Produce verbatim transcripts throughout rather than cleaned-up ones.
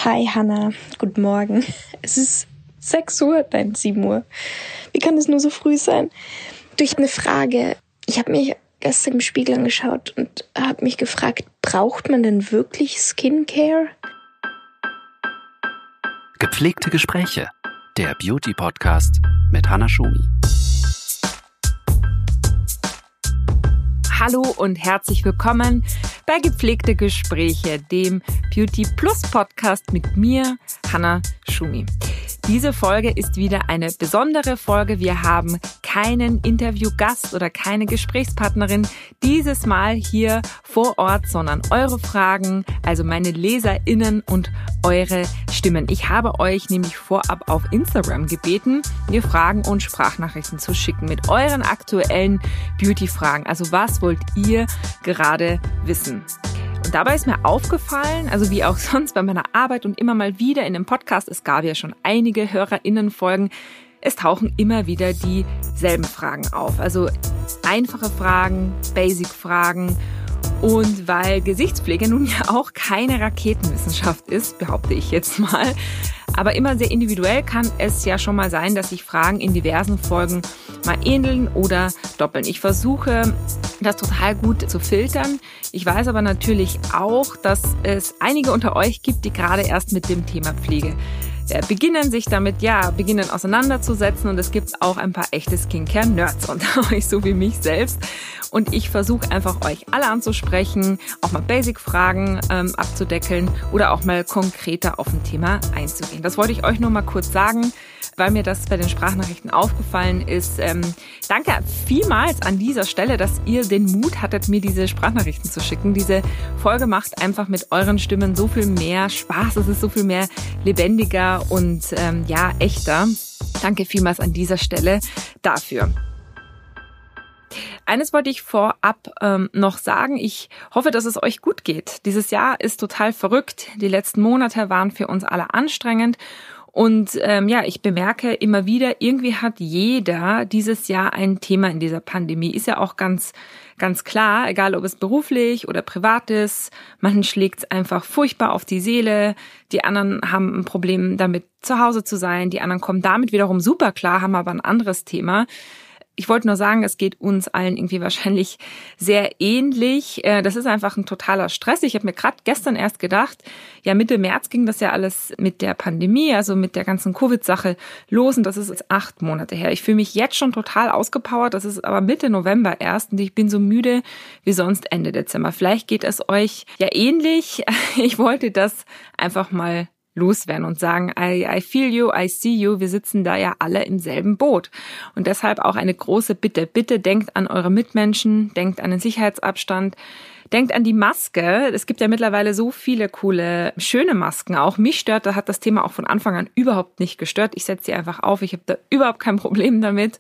Hi Hannah, guten Morgen. Es ist sechs Uhr, nein, sieben Uhr. Wie kann es nur so früh sein? Du, ich habe eine Frage. Ich habe mich gestern im Spiegel angeschaut und habe mich gefragt, braucht man denn wirklich Skincare? Gepflegte Gespräche, der Beauty-Podcast mit Hannah Schumi. Hallo und herzlich willkommen bei Gepflegte Gespräche, dem Beauty Plus Podcast mit mir, Hannah Schumi. Diese Folge ist wieder eine besondere Folge. Wir haben keinen Interviewgast oder keine Gesprächspartnerin dieses Mal hier vor Ort, sondern eure Fragen, also meine LeserInnen und eure Stimmen. Ich habe euch nämlich vorab auf Instagram gebeten, mir Fragen und Sprachnachrichten zu schicken mit euren aktuellen Beauty-Fragen. Also was wollt ihr gerade wissen? Und dabei ist mir aufgefallen, also wie auch sonst bei meiner Arbeit und immer mal wieder in dem Podcast, es gab ja schon einige HörerInnen-Folgen, es tauchen immer wieder dieselben Fragen auf. Also einfache Fragen, Basic-Fragen. Und weil Gesichtspflege nun ja auch keine Raketenwissenschaft ist, behaupte ich jetzt mal, aber immer sehr individuell, kann es ja schon mal sein, dass sich Fragen in diversen Folgen mal ähneln oder doppeln. Ich versuche, das total gut zu filtern. Ich weiß aber natürlich auch, dass es einige unter euch gibt, die gerade erst mit dem Thema Pflege beginnen, sich damit, ja, beginnen auseinanderzusetzen. Und es gibt auch ein paar echte Skincare-Nerds unter euch, so wie mich selbst. Und ich versuche einfach, euch alle anzusprechen, auch mal Basic-Fragen ähm, abzudecken oder auch mal konkreter auf ein Thema einzugehen. Das wollte ich euch nur mal kurz sagen, weil mir das bei den Sprachnachrichten aufgefallen ist. Ähm, danke vielmals an dieser Stelle, dass ihr den Mut hattet, mir diese Sprachnachrichten zu schicken. Diese Folge macht einfach mit euren Stimmen so viel mehr Spaß. Es ist so viel mehr lebendiger und ähm, ja, echter. Danke vielmals an dieser Stelle dafür. Eines wollte ich vorab ähm, noch sagen. Ich hoffe, dass es euch gut geht. Dieses Jahr ist total verrückt. Die letzten Monate waren für uns alle anstrengend. Und ähm, ja, ich bemerke immer wieder, irgendwie hat jeder dieses Jahr ein Thema in dieser Pandemie. Ist ja auch ganz ganz klar, egal ob es beruflich oder privat ist. Manchen schlägt es einfach furchtbar auf die Seele. Die anderen haben ein Problem damit, zu Hause zu sein. Die anderen kommen damit wiederum super klar, haben aber ein anderes Thema. Ich wollte nur sagen, es geht uns allen irgendwie wahrscheinlich sehr ähnlich. Das ist einfach ein totaler Stress. Ich habe mir gerade gestern erst gedacht, ja, Mitte März ging das ja alles mit der Pandemie, also mit der ganzen Covid-Sache los. Und das ist jetzt acht Monate her. Ich fühle mich jetzt schon total ausgepowert. Das ist aber Mitte November erst und ich bin so müde wie sonst Ende Dezember. Vielleicht geht es euch ja ähnlich. Ich wollte das einfach mal loswerden und sagen, I, I feel you, I see you, wir sitzen da ja alle im selben Boot. Und deshalb auch eine große Bitte, bitte denkt an eure Mitmenschen, denkt an den Sicherheitsabstand, denkt an die Maske. Es gibt ja mittlerweile so viele coole, schöne Masken auch. Mich stört, da hat das Thema auch von Anfang an überhaupt nicht gestört. Ich setze sie einfach auf, ich habe da überhaupt kein Problem damit.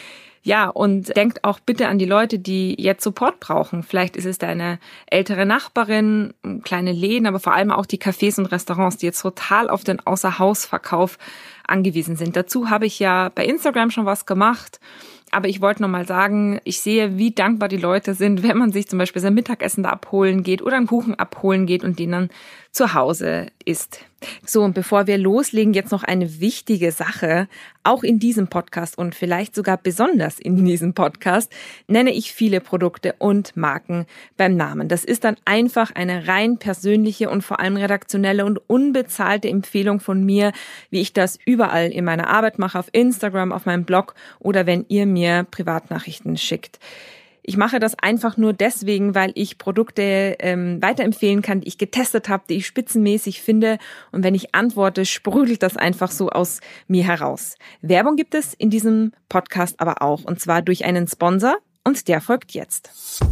Ja, und denkt auch bitte an die Leute, die jetzt Support brauchen. Vielleicht ist es deine ältere Nachbarin, kleine Läden, aber vor allem auch die Cafés und Restaurants, die jetzt total auf den Außerhausverkauf angewiesen sind. Dazu habe ich ja bei Instagram schon was gemacht. Aber ich wollte noch mal sagen, ich sehe, wie dankbar die Leute sind, wenn man sich zum Beispiel sein Mittagessen da abholen geht oder einen Kuchen abholen geht und den dann zu Hause isst. So, und bevor wir loslegen, jetzt noch eine wichtige Sache. Auch in diesem Podcast und vielleicht sogar besonders in diesem Podcast nenne ich viele Produkte und Marken beim Namen. Das ist dann einfach eine rein persönliche und vor allem redaktionelle und unbezahlte Empfehlung von mir, wie ich das überall in meiner Arbeit mache, auf Instagram, auf meinem Blog oder wenn ihr mir Privatnachrichten schickt. Ich mache das einfach nur deswegen, weil ich Produkte ähm, weiterempfehlen kann, die ich getestet habe, die ich spitzenmäßig finde. Und wenn ich antworte, sprudelt das einfach so aus mir heraus. Werbung gibt es in diesem Podcast aber auch, und zwar durch einen Sponsor, und der folgt jetzt.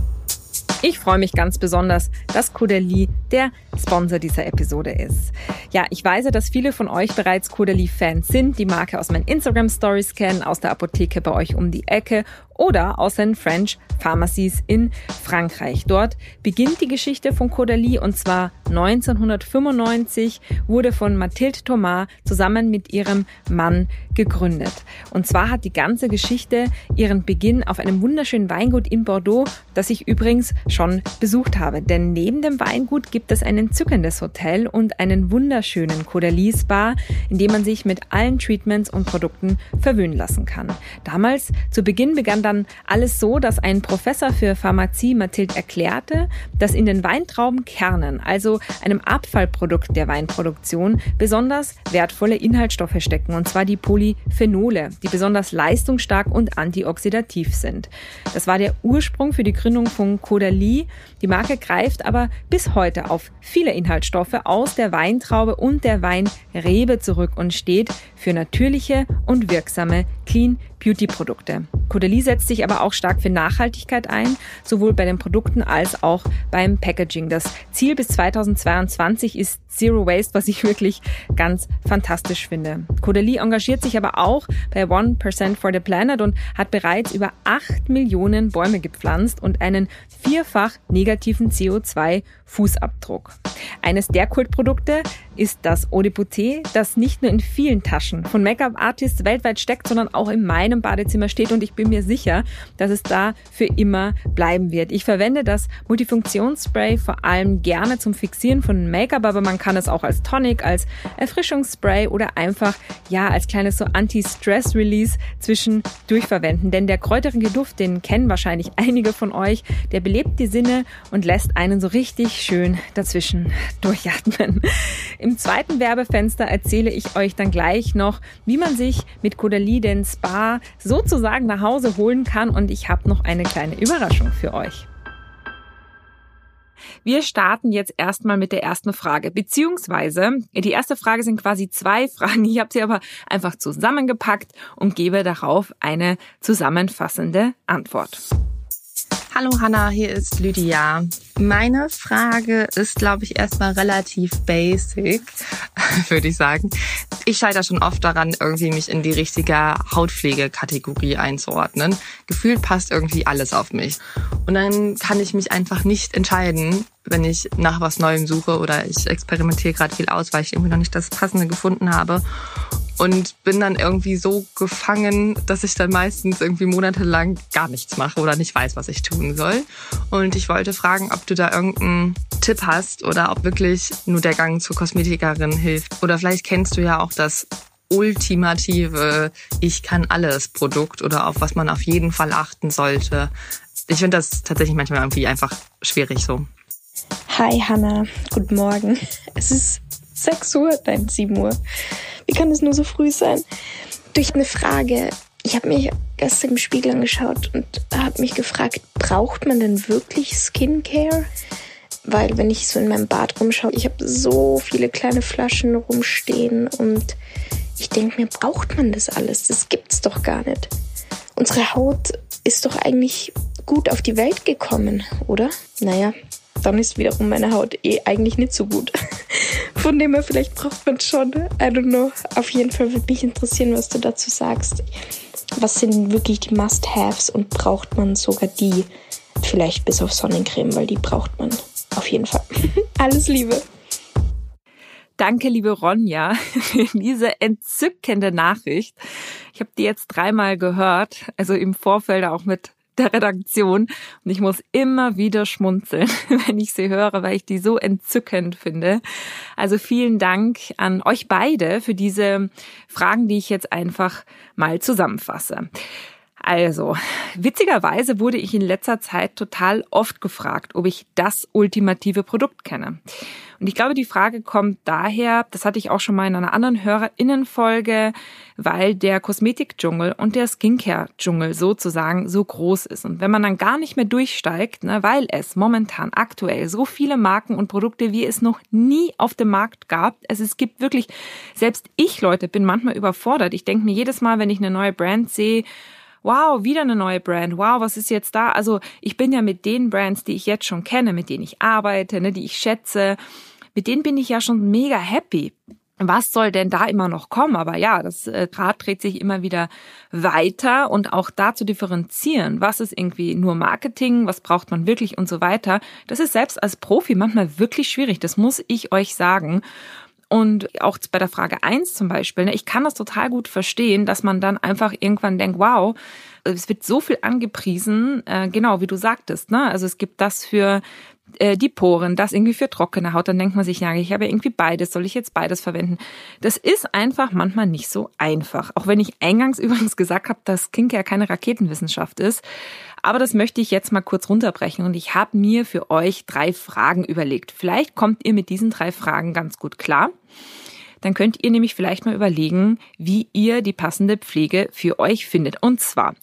Ich freue mich ganz besonders, dass Caudalie der Sponsor dieser Episode ist. Ja, ich weiß, dass viele von euch bereits Caudalie-Fans sind, die Marke aus meinen Instagram-Stories kennen, aus der Apotheke bei euch um die Ecke oder aus den French Pharmacies in Frankreich. Dort beginnt die Geschichte von Caudalie und zwar neunzehnhundertfünfundneunzig wurde von Mathilde Thomas zusammen mit ihrem Mann gegründet. Und zwar hat die ganze Geschichte ihren Beginn auf einem wunderschönen Weingut in Bordeaux, das ich übrigens schon besucht habe. Denn neben dem Weingut gibt es ein entzückendes Hotel und einen wunderschönen Caudalie-Spa, in dem man sich mit allen Treatments und Produkten verwöhnen lassen kann. Damals, zu Beginn, begann dann alles so, dass ein Professor für Pharmazie Mathilde erklärte, dass in den Weintraubenkernen, also einem Abfallprodukt der Weinproduktion, besonders wertvolle Inhaltsstoffe stecken, und zwar die Polyphenole, die besonders leistungsstark und antioxidativ sind. Das war der Ursprung für die Gründung von Caudalie. Die Marke greift aber bis heute auf viele Inhaltsstoffe aus der Weintraube und der Weinrebe zurück und steht für natürliche und wirksame Clean Beauty Produkte. Caudalie setzt sich aber auch stark für Nachhaltigkeit ein, sowohl bei den Produkten als auch beim Packaging. Das Ziel bis zweitausendzweiundzwanzig ist Zero Waste, was ich wirklich ganz fantastisch finde. Caudalie engagiert sich aber auch bei one percent for the Planet und hat bereits über acht Millionen Bäume gepflanzt und einen vierfach negativen C O zwei Fußabdruck. Eines der Kultprodukte ist das Eau de Beauté, das nicht nur in vielen Taschen von Make-up-Artists weltweit steckt, sondern auch in meinem Badezimmer steht und ich bin mir sicher, dass es da für immer bleiben wird. Ich verwende das Multifunktionsspray vor allem gerne zum Fixieren von Make-up, aber man kann es auch als Tonic, als Erfrischungsspray oder einfach ja als kleines so Anti-Stress-Release zwischendurch verwenden. Denn der kräuterige Duft, den kennen wahrscheinlich einige von euch, der belebt die Sinne und lässt einen so richtig schön dazwischen durchatmen. Im zweiten Werbefenster erzähle ich euch dann gleich noch, wie man sich mit Caudalie den Spa sozusagen nach Hause holen kann und ich habe noch eine kleine Überraschung für euch. Wir starten jetzt erstmal mit der ersten Frage, beziehungsweise die erste Frage sind quasi zwei Fragen. Ich habe sie aber einfach zusammengepackt und gebe darauf eine zusammenfassende Antwort. Hallo Hanna, hier ist Lydia. Meine Frage ist, glaube ich, erstmal relativ basic, würde ich sagen. Ich scheitere schon oft daran, irgendwie mich in die richtige Hautpflegekategorie einzuordnen. Gefühlt passt irgendwie alles auf mich. Und dann kann ich mich einfach nicht entscheiden, wenn ich nach was Neuem suche oder ich experimentiere gerade viel aus, weil ich irgendwie noch nicht das Passende gefunden habe. Und bin dann irgendwie so gefangen, dass ich dann meistens irgendwie monatelang gar nichts mache oder nicht weiß, was ich tun soll. Und ich wollte fragen, ob du da irgendeinen Tipp hast oder ob wirklich nur der Gang zur Kosmetikerin hilft. Oder vielleicht kennst du ja auch das ultimative Ich-kann-alles-Produkt oder auf was man auf jeden Fall achten sollte. Ich finde das tatsächlich manchmal irgendwie einfach schwierig so. Hi Hanna, guten Morgen. Es ist sechs Uhr, nein, sieben Uhr. Wie kann es nur so früh sein? Durch eine Frage. Ich habe mich gestern im Spiegel angeschaut und habe mich gefragt, braucht man denn wirklich Skincare? Weil wenn ich so in meinem Bad rumschaue, ich habe so viele kleine Flaschen rumstehen und ich denke mir, braucht man das alles? Das gibt's doch gar nicht. Unsere Haut ist doch eigentlich gut auf die Welt gekommen, oder? Naja, dann ist wiederum meine Haut eh eigentlich nicht so gut. Von dem her, vielleicht braucht man es schon. I don't know. Auf jeden Fall würde mich interessieren, was du dazu sagst. Was sind wirklich die Must-Haves und braucht man sogar die? Vielleicht bis auf Sonnencreme, weil die braucht man auf jeden Fall. Alles Liebe. Danke, liebe Ronja, für diese entzückende Nachricht. Ich habe die jetzt dreimal gehört, also im Vorfeld auch mit der Redaktion. Und ich muss immer wieder schmunzeln, wenn ich sie höre, weil ich die so entzückend finde. Also vielen Dank an euch beide für diese Fragen, die ich jetzt einfach mal zusammenfasse. Also, witzigerweise wurde ich in letzter Zeit total oft gefragt, ob ich das ultimative Produkt kenne. Und ich glaube, die Frage kommt daher, das hatte ich auch schon mal in einer anderen HörerInnenfolge, weil der Kosmetik-Dschungel und der Skincare-Dschungel sozusagen so groß ist. Und wenn man dann gar nicht mehr durchsteigt, ne, weil es momentan aktuell so viele Marken und Produkte, wie es noch nie auf dem Markt gab, also es gibt wirklich, selbst ich, Leute, bin manchmal überfordert. Ich denke mir jedes Mal, wenn ich eine neue Brand sehe, wow, wieder eine neue Brand, wow, was ist jetzt da? Also ich bin ja mit den Brands, die ich jetzt schon kenne, mit denen ich arbeite, ne, die ich schätze, mit denen bin ich ja schon mega happy. Was soll denn da immer noch kommen? Aber ja, das Rad dreht sich immer wieder weiter und auch da zu differenzieren, was ist irgendwie nur Marketing, was braucht man wirklich und so weiter. Das ist selbst als Profi manchmal wirklich schwierig, das muss ich euch sagen. Und auch bei der Frage eins zum Beispiel, ich kann das total gut verstehen, dass man dann einfach irgendwann denkt, wow, es wird so viel angepriesen, genau wie du sagtest, ne? Also es gibt das für die Poren, das irgendwie für trockene Haut, dann denkt man sich, ja, ich habe ja irgendwie beides, soll ich jetzt beides verwenden? Das ist einfach manchmal nicht so einfach. Auch wenn ich eingangs übrigens gesagt habe, dass Skincare keine Raketenwissenschaft ist. Aber das möchte ich jetzt mal kurz runterbrechen und ich habe mir für euch drei Fragen überlegt. Vielleicht kommt ihr mit diesen drei Fragen ganz gut klar. Dann könnt ihr nämlich vielleicht mal überlegen, wie ihr die passende Pflege für euch findet. Und zwar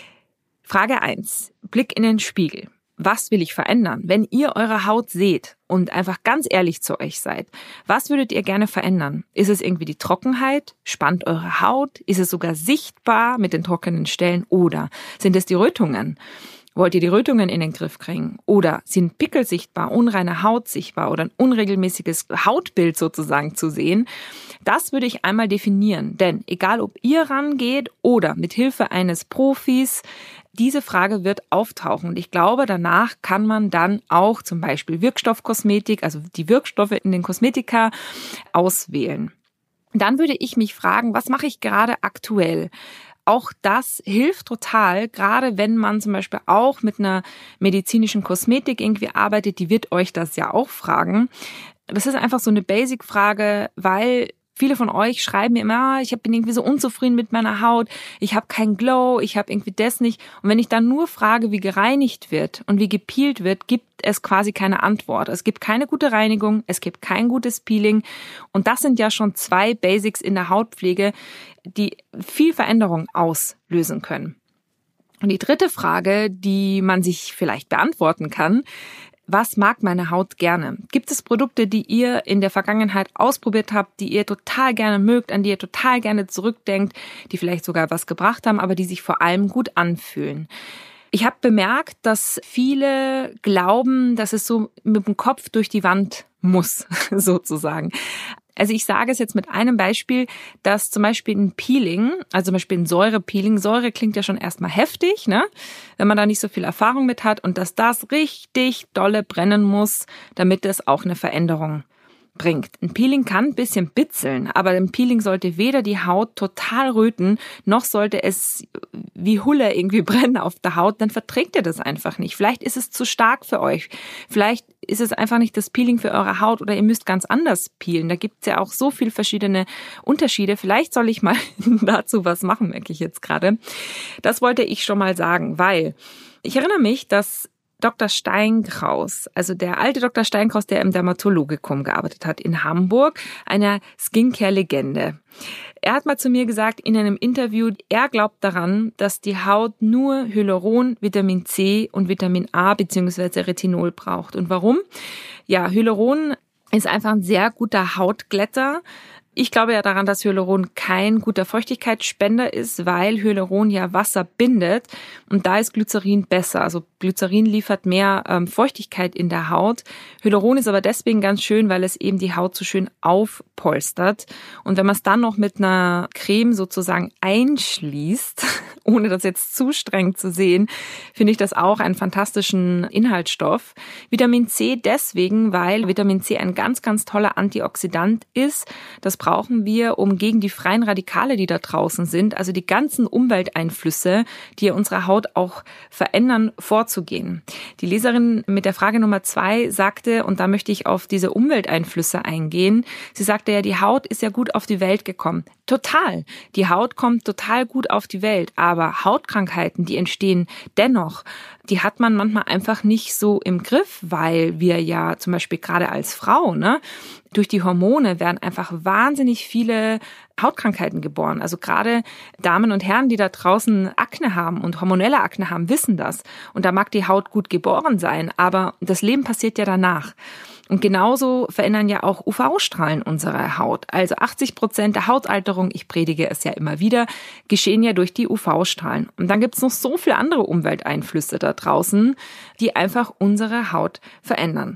Frage eins, Blick in den Spiegel. Was will ich verändern? Wenn ihr eure Haut seht und einfach ganz ehrlich zu euch seid, was würdet ihr gerne verändern? Ist es irgendwie die Trockenheit? Spannt eure Haut? Ist es sogar sichtbar mit den trockenen Stellen? Oder sind es die Rötungen? Wollt ihr die Rötungen in den Griff kriegen? Oder sind Pickel sichtbar, unreine Haut sichtbar oder ein unregelmäßiges Hautbild sozusagen zu sehen? Das würde ich einmal definieren, denn egal ob ihr rangeht oder mit Hilfe eines Profis, diese Frage wird auftauchen und ich glaube, danach kann man dann auch zum Beispiel Wirkstoffkosmetik, also die Wirkstoffe in den Kosmetika auswählen. Dann würde ich mich fragen, was mache ich gerade aktuell? Auch das hilft total, gerade wenn man zum Beispiel auch mit einer medizinischen Kosmetik irgendwie arbeitet, die wird euch das ja auch fragen. Das ist einfach so eine Basic-Frage, weil viele von euch schreiben mir immer, ich bin irgendwie so unzufrieden mit meiner Haut, ich habe keinen Glow, ich habe irgendwie das nicht. Und wenn ich dann nur frage, wie gereinigt wird und wie gepeelt wird, gibt es quasi keine Antwort. Es gibt keine gute Reinigung, es gibt kein gutes Peeling. Und das sind ja schon zwei Basics in der Hautpflege, die viel Veränderung auslösen können. Und die dritte Frage, die man sich vielleicht beantworten kann, was mag meine Haut gerne? Gibt es Produkte, die ihr in der Vergangenheit ausprobiert habt, die ihr total gerne mögt, an die ihr total gerne zurückdenkt, die vielleicht sogar was gebracht haben, aber die sich vor allem gut anfühlen? Ich habe bemerkt, dass viele glauben, dass es so mit dem Kopf durch die Wand muss, sozusagen. Also ich sage es jetzt mit einem Beispiel, dass zum Beispiel ein Peeling, also zum Beispiel ein Säurepeeling, Säure klingt ja schon erstmal heftig, ne, wenn man da nicht so viel Erfahrung mit hat und dass das richtig dolle brennen muss, damit es auch eine Veränderung bringt. Ein Peeling kann ein bisschen bitzeln, aber ein Peeling sollte weder die Haut total röten, noch sollte es wie Hulle irgendwie brennen auf der Haut, dann verträgt ihr das einfach nicht. Vielleicht ist es zu stark für euch. Vielleicht ist es einfach nicht das Peeling für eure Haut oder ihr müsst ganz anders peelen. Da gibt es ja auch so viele verschiedene Unterschiede. Vielleicht soll ich mal dazu was machen, merke ich jetzt gerade. Das wollte ich schon mal sagen, weil ich erinnere mich, dass Doktor Steinkraus, also der alte Doktor Steinkraus, der im Dermatologikum gearbeitet hat in Hamburg, einer Skincare-Legende. Er hat mal zu mir gesagt in einem Interview, er glaubt daran, dass die Haut nur Hyaluron, Vitamin C und Vitamin A bzw. Retinol braucht. Und warum? Ja, Hyaluron ist einfach ein sehr guter Hautglätter. Ich glaube ja daran, dass Hyaluron kein guter Feuchtigkeitsspender ist, weil Hyaluron ja Wasser bindet und da ist Glycerin besser. Also Glycerin liefert mehr ähm, Feuchtigkeit in der Haut. Hyaluron ist aber deswegen ganz schön, weil es eben die Haut so schön aufpolstert. Und wenn man es dann noch mit einer Creme sozusagen einschließt, ohne das jetzt zu streng zu sehen, finde ich das auch einen fantastischen Inhaltsstoff. Vitamin C deswegen, weil Vitamin C ein ganz, ganz toller Antioxidant ist. Das brauchen wir, um gegen die freien Radikale, die da draußen sind, also die ganzen Umwelteinflüsse, die unsere Haut auch verändern, vorzugehen. Die Leserin mit der Frage Nummer zwei sagte, und da möchte ich auf diese Umwelteinflüsse eingehen, sie sagte ja, die Haut ist ja gut auf die Welt gekommen. Total. Die Haut kommt total gut auf die Welt, aber Hautkrankheiten, die entstehen dennoch, die hat man manchmal einfach nicht so im Griff, weil wir ja zum Beispiel gerade als Frau, ne, durch die Hormone werden einfach wahnsinnig viele Hautkrankheiten geboren. Also gerade Damen und Herren, die da draußen Akne haben und hormonelle Akne haben, wissen das. Und da mag die Haut gut geboren sein, aber das Leben passiert ja danach. Und genauso verändern ja auch U V-Strahlen unsere Haut. Also achtzig Prozent der Hautalterung, ich predige es ja immer wieder, geschehen ja durch die U V-Strahlen. Und dann gibt's noch so viele andere Umwelteinflüsse da draußen, die einfach unsere Haut verändern.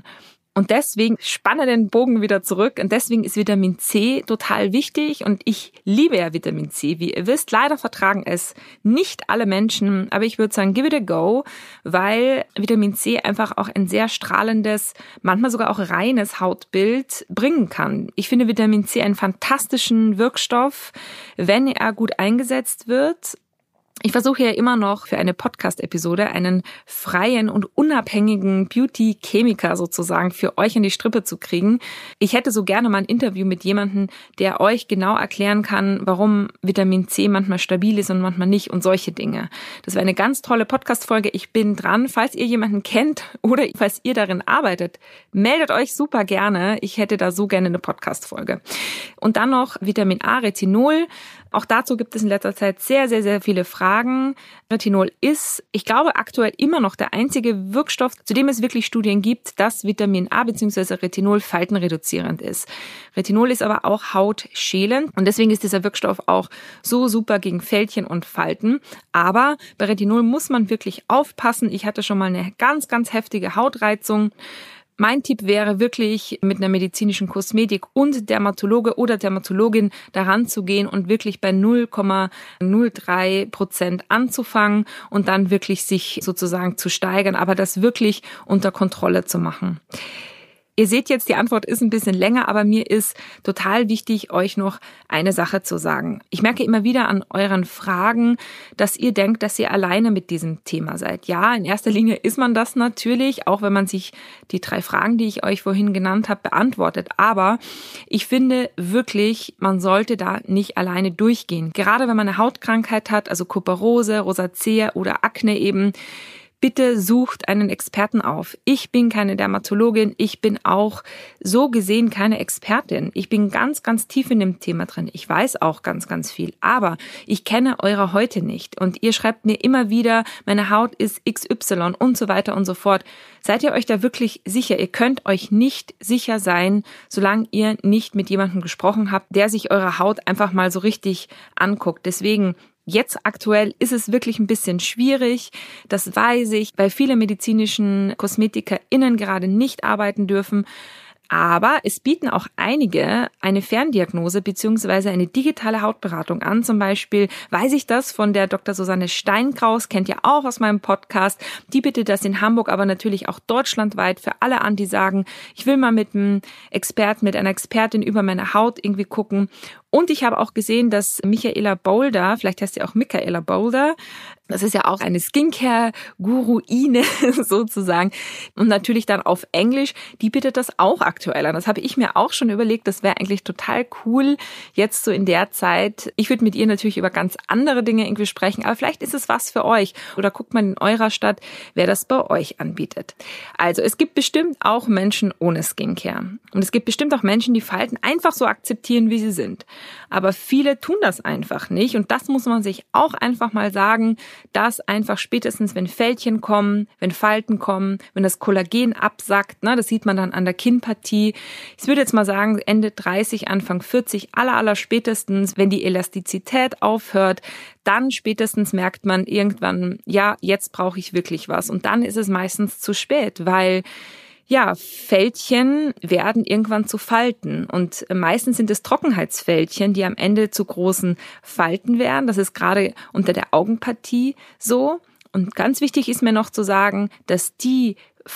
Und deswegen spanne den Bogen wieder zurück. Und deswegen ist Vitamin C total wichtig. Und ich liebe ja Vitamin C. Wie ihr wisst, leider vertragen es nicht alle Menschen. Aber ich würde sagen, give it a go, weil Vitamin C einfach auch ein sehr strahlendes, manchmal sogar auch reines Hautbild bringen kann. Ich finde Vitamin C einen fantastischen Wirkstoff, wenn er gut eingesetzt wird. Ich versuche ja immer noch für eine Podcast-Episode einen freien und unabhängigen Beauty-Chemiker sozusagen für euch in die Strippe zu kriegen. Ich hätte so gerne mal ein Interview mit jemandem, der euch genau erklären kann, warum Vitamin C manchmal stabil ist und manchmal nicht und solche Dinge. Das wäre eine ganz tolle Podcast-Folge. Ich bin dran. Falls ihr jemanden kennt oder falls ihr darin arbeitet, meldet euch super gerne. Ich hätte da so gerne eine Podcast-Folge. Und dann noch Vitamin A, Retinol. Auch dazu gibt es in letzter Zeit sehr, sehr, sehr viele Fragen. Retinol ist, ich glaube, aktuell immer noch der einzige Wirkstoff, zu dem es wirklich Studien gibt, dass Vitamin A bzw. Retinol faltenreduzierend ist. Retinol ist aber auch hautschälend und deswegen ist dieser Wirkstoff auch so super gegen Fältchen und Falten. Aber bei Retinol muss man wirklich aufpassen. Ich hatte schon mal eine ganz, ganz heftige Hautreizung. Mein Tipp wäre wirklich, mit einer medizinischen Kosmetik und Dermatologe oder Dermatologin daran zu gehen und wirklich bei null Komma null drei Prozent anzufangen und dann wirklich sich sozusagen zu steigern, aber das wirklich unter Kontrolle zu machen. Ihr seht jetzt, die Antwort ist ein bisschen länger, aber mir ist total wichtig, euch noch eine Sache zu sagen. Ich merke immer wieder an euren Fragen, dass ihr denkt, dass ihr alleine mit diesem Thema seid. Ja, in erster Linie ist man das natürlich, auch wenn man sich die drei Fragen, die ich euch vorhin genannt habe, beantwortet. Aber ich finde wirklich, man sollte da nicht alleine durchgehen. Gerade wenn man eine Hautkrankheit hat, also Kuparose, Rosacea oder Akne eben, bitte sucht einen Experten auf. Ich bin keine Dermatologin, ich bin auch so gesehen keine Expertin. Ich bin ganz, ganz tief in dem Thema drin. Ich weiß auch ganz, ganz viel, aber ich kenne eure Häute nicht. Und ihr schreibt mir immer wieder, meine Haut ist X Y und so weiter und so fort. Seid ihr euch da wirklich sicher? Ihr könnt euch nicht sicher sein, solange ihr nicht mit jemandem gesprochen habt, der sich eure Haut einfach mal so richtig anguckt. Deswegen jetzt aktuell ist es wirklich ein bisschen schwierig, das weiß ich, weil viele medizinischen KosmetikerInnen gerade nicht arbeiten dürfen. Aber es bieten auch einige eine Ferndiagnose bzw. eine digitale Hautberatung an. Zum Beispiel weiß ich das von der Doktor Susanne Steinkraus, kennt ihr auch aus meinem Podcast. Die bietet das in Hamburg, aber natürlich auch deutschlandweit für alle an, die sagen, ich will mal mit einem Experten, mit einer Expertin über meine Haut irgendwie gucken. Und ich habe auch gesehen, dass Michaela Boulder, vielleicht heißt sie auch Michaela Boulder, das ist ja auch eine Skincare-Guruine sozusagen und natürlich dann auf Englisch, die bietet das auch aktuell an. Das habe ich mir auch schon überlegt, das wäre eigentlich total cool, jetzt so in der Zeit. Ich würde mit ihr natürlich über ganz andere Dinge irgendwie sprechen, aber vielleicht ist es was für euch oder guckt man in eurer Stadt, wer das bei euch anbietet. Also es gibt bestimmt auch Menschen ohne Skincare und es gibt bestimmt auch Menschen, die Falten einfach so akzeptieren, wie sie sind. Aber viele tun das einfach nicht und das muss man sich auch einfach mal sagen, dass einfach spätestens, wenn Fältchen kommen, wenn Falten kommen, wenn das Kollagen absackt, ne, das sieht man dann an der Kinnpartie. Ich würde jetzt mal sagen, Ende dreißig, Anfang vierzig, aller, aller spätestens, wenn die Elastizität aufhört, dann spätestens merkt man irgendwann, ja, jetzt brauche ich wirklich was. Und dann ist es meistens zu spät, weil ja, Fältchen werden irgendwann zu Falten und meistens sind es Trockenheitsfältchen, die am Ende zu großen Falten werden. Das ist gerade unter der Augenpartie so. Und ganz wichtig ist mir noch zu sagen, dass die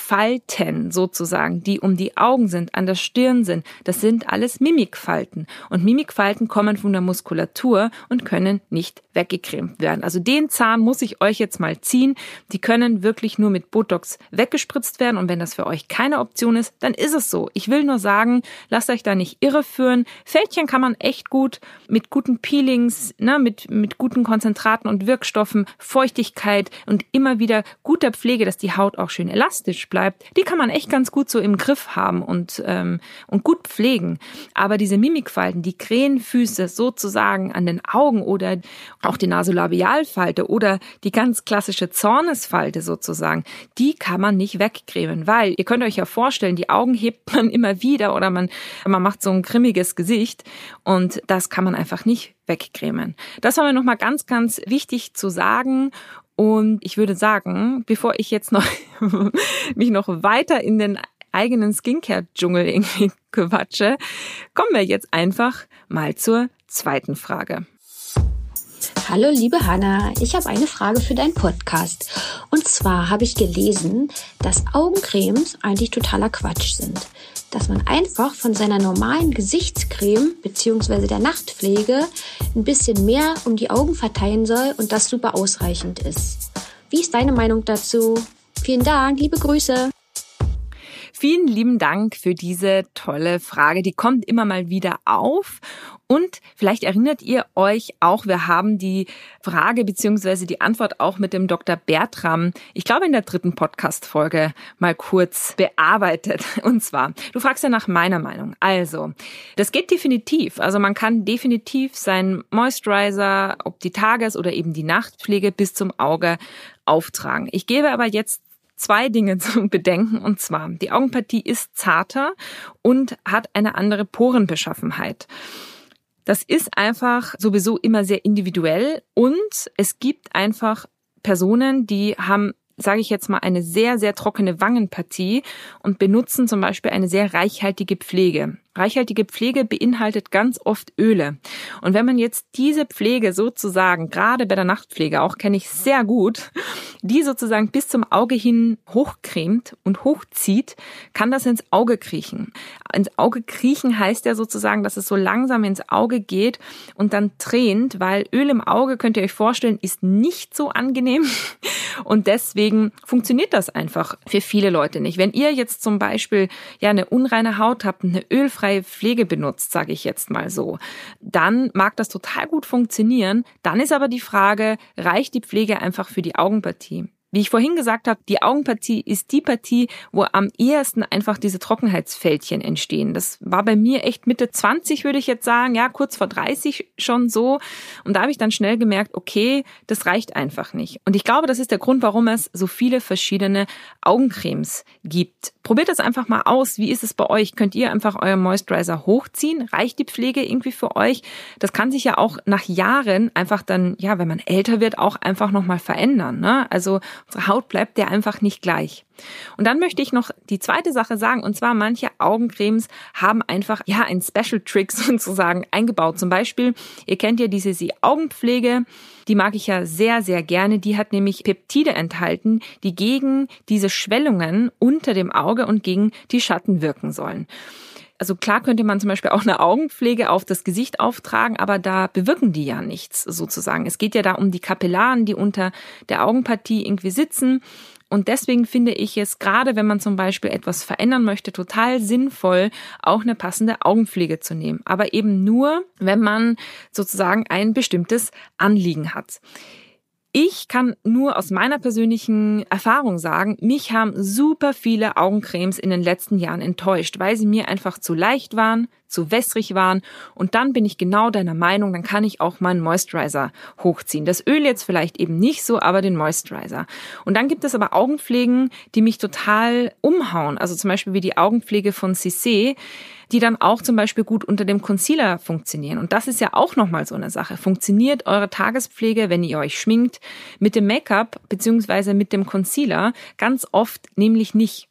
Falten sozusagen, die um die Augen sind, an der Stirn sind, das sind alles Mimikfalten. Und Mimikfalten kommen von der Muskulatur und können nicht weggecremt werden. Also den Zahn muss ich euch jetzt mal ziehen. Die können wirklich nur mit Botox weggespritzt werden. Und wenn das für euch keine Option ist, dann ist es so. Ich will nur sagen, lasst euch da nicht irreführen. Fältchen kann man echt gut mit guten Peelings, ne, mit, mit guten Konzentraten und Wirkstoffen, Feuchtigkeit und immer wieder guter Pflege, dass die Haut auch schön elastisch bleibt, die kann man echt ganz gut so im Griff haben und, ähm, und gut pflegen. Aber diese Mimikfalten, die Krähenfüße sozusagen an den Augen oder auch die Nasolabialfalte oder die ganz klassische Zornesfalte sozusagen, die kann man nicht wegcremen, weil ihr könnt euch ja vorstellen, die Augen hebt man immer wieder oder man, man macht so ein grimmiges Gesicht und das kann man einfach nicht wegcremen. Das war mir nochmal ganz, ganz wichtig zu sagen. Und ich würde sagen, bevor ich jetzt noch mich noch weiter in den eigenen Skincare-Dschungel irgendwie quatsche, kommen wir jetzt einfach mal zur zweiten Frage. Hallo liebe Hanna, ich habe eine Frage für deinen Podcast. Und zwar habe ich gelesen, dass Augencremes eigentlich totaler Quatsch sind. Dass man einfach von seiner normalen Gesichtscreme bzw. der Nachtpflege ein bisschen mehr um die Augen verteilen soll und das super ausreichend ist. Wie ist deine Meinung dazu? Vielen Dank, liebe Grüße. Vielen lieben Dank für diese tolle Frage. Die kommt immer mal wieder auf. Und vielleicht erinnert ihr euch auch, wir haben die Frage bzw. die Antwort auch mit dem Doktor Bertram, ich glaube in der dritten Podcast-Folge, mal kurz bearbeitet. Und zwar, du fragst ja nach meiner Meinung. Also, das geht definitiv. Also man kann definitiv seinen Moisturizer, ob die Tages- oder eben die Nachtpflege bis zum Auge auftragen. Ich gebe aber jetzt zwei Dinge zu bedenken, und zwar, die Augenpartie ist zarter und hat eine andere Porenbeschaffenheit. Das ist einfach sowieso immer sehr individuell und es gibt einfach Personen, die haben, sage ich jetzt mal, eine sehr, sehr trockene Wangenpartie und benutzen zum Beispiel eine sehr reichhaltige Pflege. Reichhaltige Pflege beinhaltet ganz oft Öle. Und wenn man jetzt diese Pflege sozusagen, gerade bei der Nachtpflege, auch kenne ich sehr gut, die sozusagen bis zum Auge hin hochcremt und hochzieht, kann das ins Auge kriechen. Ins Auge kriechen heißt ja sozusagen, dass es so langsam ins Auge geht und dann tränt, weil Öl im Auge, könnt ihr euch vorstellen, ist nicht so angenehm. Und deswegen funktioniert das einfach für viele Leute nicht. Wenn ihr jetzt zum Beispiel ja eine unreine Haut habt, eine ölfreie Pflege benutzt, sage ich jetzt mal so, dann mag das total gut funktionieren. Dann ist aber die Frage, reicht die Pflege einfach für die Augenpartie? Wie ich vorhin gesagt habe, die Augenpartie ist die Partie, wo am ehesten einfach diese Trockenheitsfältchen entstehen. Das war bei mir echt Mitte zwanzig, würde ich jetzt sagen, ja, kurz vor dreißig schon so. Und da habe ich dann schnell gemerkt, okay, das reicht einfach nicht. Und ich glaube, das ist der Grund, warum es so viele verschiedene Augencremes gibt. Probiert das einfach mal aus. Wie ist es bei euch? Könnt ihr einfach euren Moisturizer hochziehen? Reicht die Pflege irgendwie für euch? Das kann sich ja auch nach Jahren einfach dann, ja, wenn man älter wird, auch einfach nochmal verändern, ne? Also unsere Haut bleibt ja einfach nicht gleich. Und dann möchte ich noch die zweite Sache sagen, und zwar manche Augencremes haben einfach, ja, einen Special Trick sozusagen eingebaut. Zum Beispiel, ihr kennt ja diese Sie-Augenpflege, die mag ich ja sehr, sehr gerne. Die hat nämlich Peptide enthalten, die gegen diese Schwellungen unter dem Auge und gegen die Schatten wirken sollen. Also klar könnte man zum Beispiel auch eine Augenpflege auf das Gesicht auftragen, aber da bewirken die ja nichts sozusagen. Es geht ja da um die Kapillaren, die unter der Augenpartie irgendwie sitzen. Und deswegen finde ich es, gerade wenn man zum Beispiel etwas verändern möchte, total sinnvoll, auch eine passende Augenpflege zu nehmen. Aber eben nur, wenn man sozusagen ein bestimmtes Anliegen hat. Ich kann nur aus meiner persönlichen Erfahrung sagen, mich haben super viele Augencremes in den letzten Jahren enttäuscht, weil sie mir einfach zu leicht waren, zu wässrig waren. Und dann bin ich genau deiner Meinung, dann kann ich auch meinen Moisturizer hochziehen. Das Öl jetzt vielleicht eben nicht so, aber den Moisturizer. Und dann gibt es aber Augenpflegen, die mich total umhauen. Also zum Beispiel wie die Augenpflege von Cissé, die dann auch zum Beispiel gut unter dem Concealer funktionieren. Und das ist ja auch nochmal so eine Sache. Funktioniert eure Tagespflege, wenn ihr euch schminkt, mit dem Make-up beziehungsweise mit dem Concealer? Ganz oft nämlich nicht.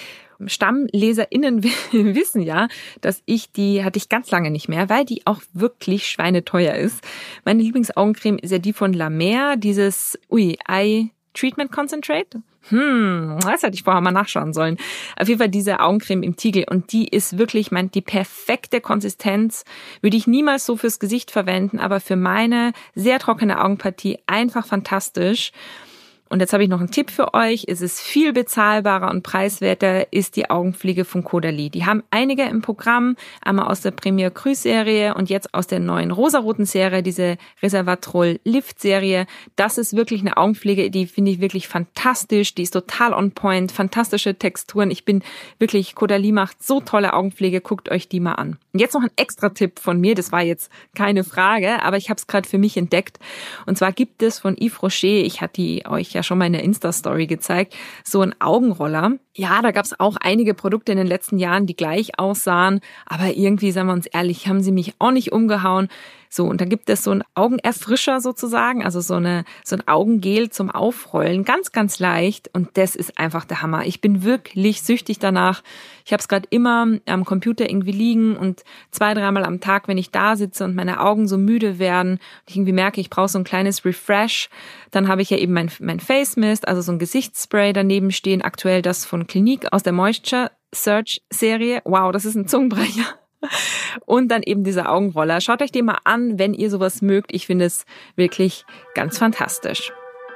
StammleserInnen wissen ja, dass ich die, hatte ich ganz lange nicht mehr, weil die auch wirklich schweineteuer ist. Meine Lieblingsaugencreme ist ja die von La Mer, dieses, ui, Eye Treatment Concentrate. Hm, das hätte ich vorher mal nachschauen sollen. Auf jeden Fall diese Augencreme im Tiegel und die ist wirklich, mein, die perfekte Konsistenz. Würde ich niemals so fürs Gesicht verwenden, aber für meine sehr trockene Augenpartie einfach fantastisch. Und jetzt habe ich noch einen Tipp für euch. Es ist viel bezahlbarer und preiswerter, ist die Augenpflege von Caudalie. Die haben einige im Programm, einmal aus der Premier Cruise Serie und jetzt aus der neuen rosaroten Serie, diese Resveratrol Lift Serie. Das ist wirklich eine Augenpflege, die finde ich wirklich fantastisch. Die ist total on point, fantastische Texturen. Ich bin wirklich, Caudalie macht so tolle Augenpflege, guckt euch die mal an. Und jetzt noch ein extra Tipp von mir, das war jetzt keine Frage, aber ich habe es gerade für mich entdeckt. Und zwar gibt es von Yves Rocher, ich hatte die euch ja schon mal in der Insta-Story gezeigt, so ein Augenroller. Ja, da gab es auch einige Produkte in den letzten Jahren, die gleich aussahen, aber irgendwie, sagen wir uns ehrlich, haben sie mich auch nicht umgehauen. So, und da gibt es so einen Augenerfrischer sozusagen, also so eine so ein Augengel zum Aufrollen, ganz, ganz leicht. Und das ist einfach der Hammer. Ich bin wirklich süchtig danach. Ich habe es gerade immer am Computer irgendwie liegen und zwei, dreimal am Tag, wenn ich da sitze und meine Augen so müde werden und ich irgendwie merke, ich brauche so ein kleines Refresh, dann habe ich ja eben mein, mein Face Mist, also so ein Gesichtsspray daneben stehen. Aktuell das von Clinique aus der Moisture Search Serie. Wow, das ist ein Zungenbrecher. Und dann eben dieser Augenroller. Schaut euch den mal an, wenn ihr sowas mögt. Ich finde es wirklich ganz fantastisch.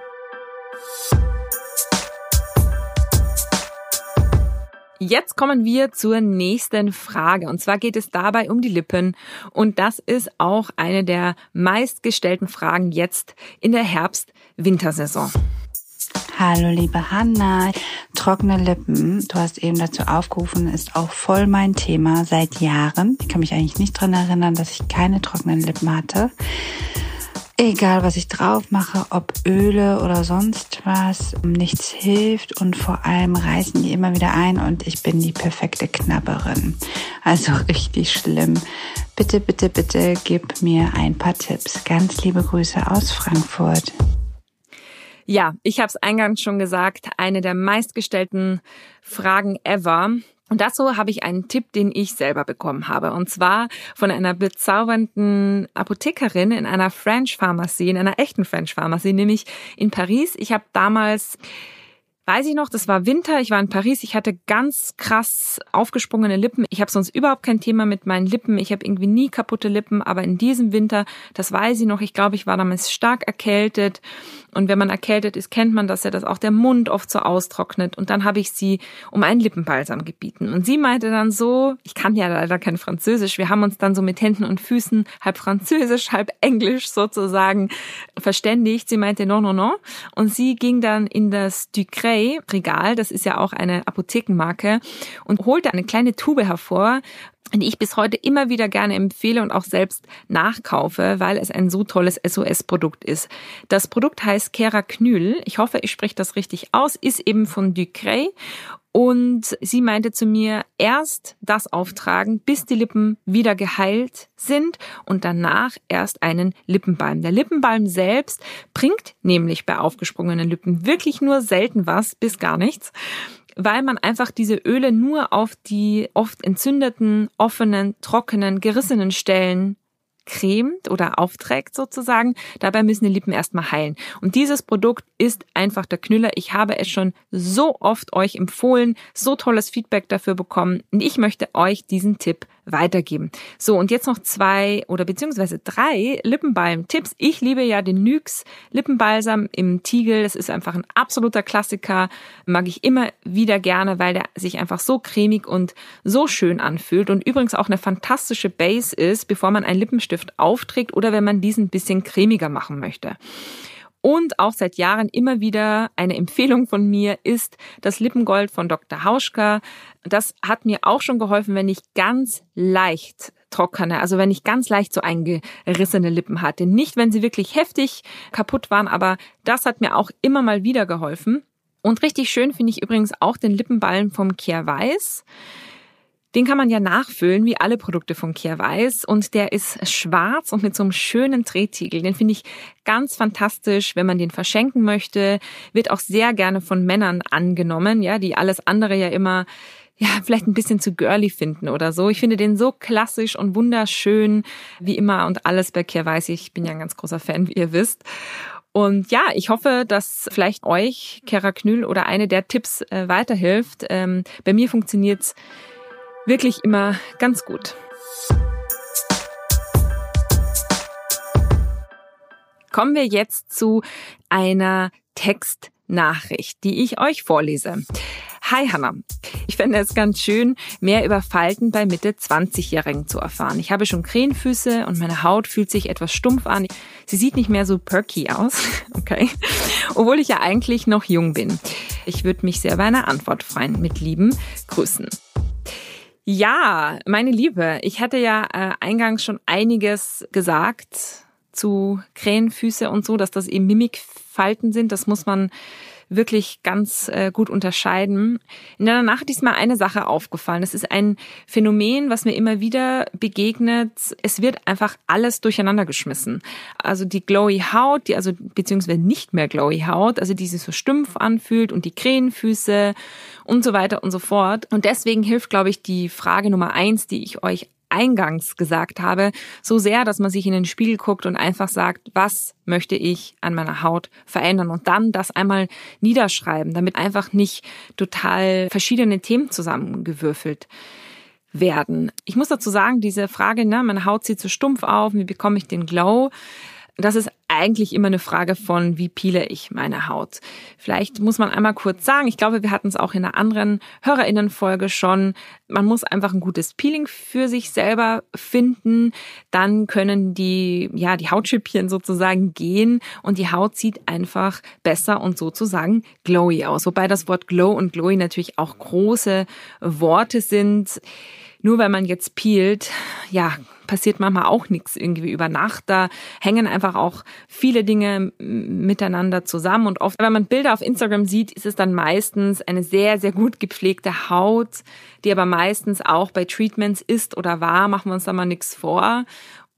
Jetzt kommen wir zur nächsten Frage. Und zwar geht es dabei um die Lippen. Und das ist auch eine der meistgestellten Fragen jetzt in der Herbst-Wintersaison. Hallo liebe Hanna, trockene Lippen, du hast eben dazu aufgerufen, ist auch voll mein Thema seit Jahren. Ich kann mich eigentlich nicht dran erinnern, dass ich keine trockenen Lippen hatte. Egal, was ich drauf mache, ob Öle oder sonst was, nichts hilft und vor allem reißen die immer wieder ein und ich bin die perfekte Knabberin. Also richtig schlimm. Bitte, bitte, bitte gib mir ein paar Tipps. Ganz liebe Grüße aus Frankfurt. Ja, ich habe es eingangs schon gesagt, eine der meistgestellten Fragen ever. Und dazu habe ich einen Tipp, den ich selber bekommen habe. Und zwar von einer bezaubernden Apothekerin in einer French Pharmacy, in einer echten French Pharmacy, nämlich in Paris. Ich habe damals, weiß ich noch, das war Winter, ich war in Paris, ich hatte ganz krass aufgesprungene Lippen. Ich habe sonst überhaupt kein Thema mit meinen Lippen. Ich habe irgendwie nie kaputte Lippen, aber in diesem Winter, das weiß ich noch, ich glaube, ich war damals stark erkältet. Und wenn man erkältet ist, kennt man das ja, dass auch der Mund oft so austrocknet. Und dann habe ich sie um einen Lippenbalsam gebeten. Und sie meinte dann so, ich kann ja leider kein Französisch, wir haben uns dann so mit Händen und Füßen halb Französisch, halb Englisch sozusagen verständigt. Sie meinte, non, non, non. Und sie ging dann in das Ducray-Regal, das ist ja auch eine Apothekenmarke, und holte eine kleine Tube hervor, die ich bis heute immer wieder gerne empfehle und auch selbst nachkaufe, weil es ein so tolles S O S-Produkt ist. Das Produkt heißt Kerakynyl. Ich hoffe, ich spreche das richtig aus, ist eben von Ducray. Und sie meinte zu mir, erst das auftragen, bis die Lippen wieder geheilt sind und danach erst einen Lippenbalm. Der Lippenbalm selbst bringt nämlich bei aufgesprungenen Lippen wirklich nur selten was bis gar nichts, weil man einfach diese Öle nur auf die oft entzündeten, offenen, trockenen, gerissenen Stellen cremt oder aufträgt sozusagen. Dabei müssen die Lippen erstmal heilen. Und dieses Produkt ist einfach der Knüller. Ich habe es schon so oft euch empfohlen, so tolles Feedback dafür bekommen. Und ich möchte euch diesen Tipp weitergeben. So, und jetzt noch zwei oder beziehungsweise drei Lippenbalm-Tipps. Ich liebe ja den Nuxe Lippenbalsam im Tiegel. Das ist einfach ein absoluter Klassiker. Mag ich immer wieder gerne, weil der sich einfach so cremig und so schön anfühlt und übrigens auch eine fantastische Base ist, bevor man einen Lippenstift aufträgt oder wenn man diesen ein bisschen cremiger machen möchte. Und auch seit Jahren immer wieder eine Empfehlung von mir ist das Lippengold von Doktor Hauschka. Das hat mir auch schon geholfen, wenn ich ganz leicht trockene, also wenn ich ganz leicht so eingerissene Lippen hatte. Nicht, wenn sie wirklich heftig kaputt waren, aber das hat mir auch immer mal wieder geholfen. Und richtig schön finde ich übrigens auch den Lippenbalm vom Kjaer-Weis. Den kann man ja nachfüllen, wie alle Produkte von Kjaer-Weis. Und der ist schwarz und mit so einem schönen Drehtiegel. Den finde ich ganz fantastisch, wenn man den verschenken möchte. Wird auch sehr gerne von Männern angenommen, ja, die alles andere ja immer, ja, vielleicht ein bisschen zu girly finden oder so. Ich finde den so klassisch und wunderschön, wie immer und alles bei Kjaer-Weis. Ich bin ja ein ganz großer Fan, wie ihr wisst. Und ja, ich hoffe, dass vielleicht euch Kerakynyl oder eine der Tipps äh, weiterhilft. Ähm, bei mir funktioniert's wirklich immer ganz gut. Kommen wir jetzt zu einer Textnachricht, die ich euch vorlese. Hi Hanna, ich fände es ganz schön, mehr über Falten bei Mitte zwanzigjährigen zu erfahren. Ich habe schon Krähenfüße und meine Haut fühlt sich etwas stumpf an. Sie sieht nicht mehr so perky aus, okay, obwohl ich ja eigentlich noch jung bin. Ich würde mich sehr über eine Antwort freuen. Mit lieben Grüßen. Ja, meine Liebe, ich hatte ja äh, eingangs schon einiges gesagt zu Krähenfüße und so, dass das eben Mimikfalten sind. Das muss man wirklich ganz äh, gut unterscheiden. In der Nacht ist mir eine Sache aufgefallen. Das ist ein Phänomen, was mir immer wieder begegnet. Es wird einfach alles durcheinander geschmissen. Also die glowy Haut, die also beziehungsweise nicht mehr glowy Haut, also die sich so stumpf anfühlt und die Krähenfüße und so weiter und so fort. Und deswegen hilft, glaube ich, die Frage Nummer eins, die ich euch eingangs gesagt habe, so sehr, dass man sich in den Spiegel guckt und einfach sagt, was möchte ich an meiner Haut verändern und dann das einmal niederschreiben, damit einfach nicht total verschiedene Themen zusammengewürfelt werden. Ich muss dazu sagen, diese Frage, ne, meine Haut sieht so stumpf auf, wie bekomme ich den Glow? Das ist eigentlich immer eine Frage von, wie peele ich meine Haut. Vielleicht muss man einmal kurz sagen, ich glaube, wir hatten es auch in einer anderen HörerInnen-Folge schon, man muss einfach ein gutes Peeling für sich selber finden, dann können die, ja, die Hautschüppchen sozusagen gehen und die Haut sieht einfach besser und sozusagen glowy aus. Wobei das Wort glow und glowy natürlich auch große Worte sind. Nur weil man jetzt peelt, ja, passiert manchmal auch nichts irgendwie über Nacht. Da hängen einfach auch viele Dinge miteinander zusammen. Und oft, wenn man Bilder auf Instagram sieht, ist es dann meistens eine sehr, sehr gut gepflegte Haut, die aber meistens auch bei Treatments ist oder war, machen wir uns da mal nichts vor.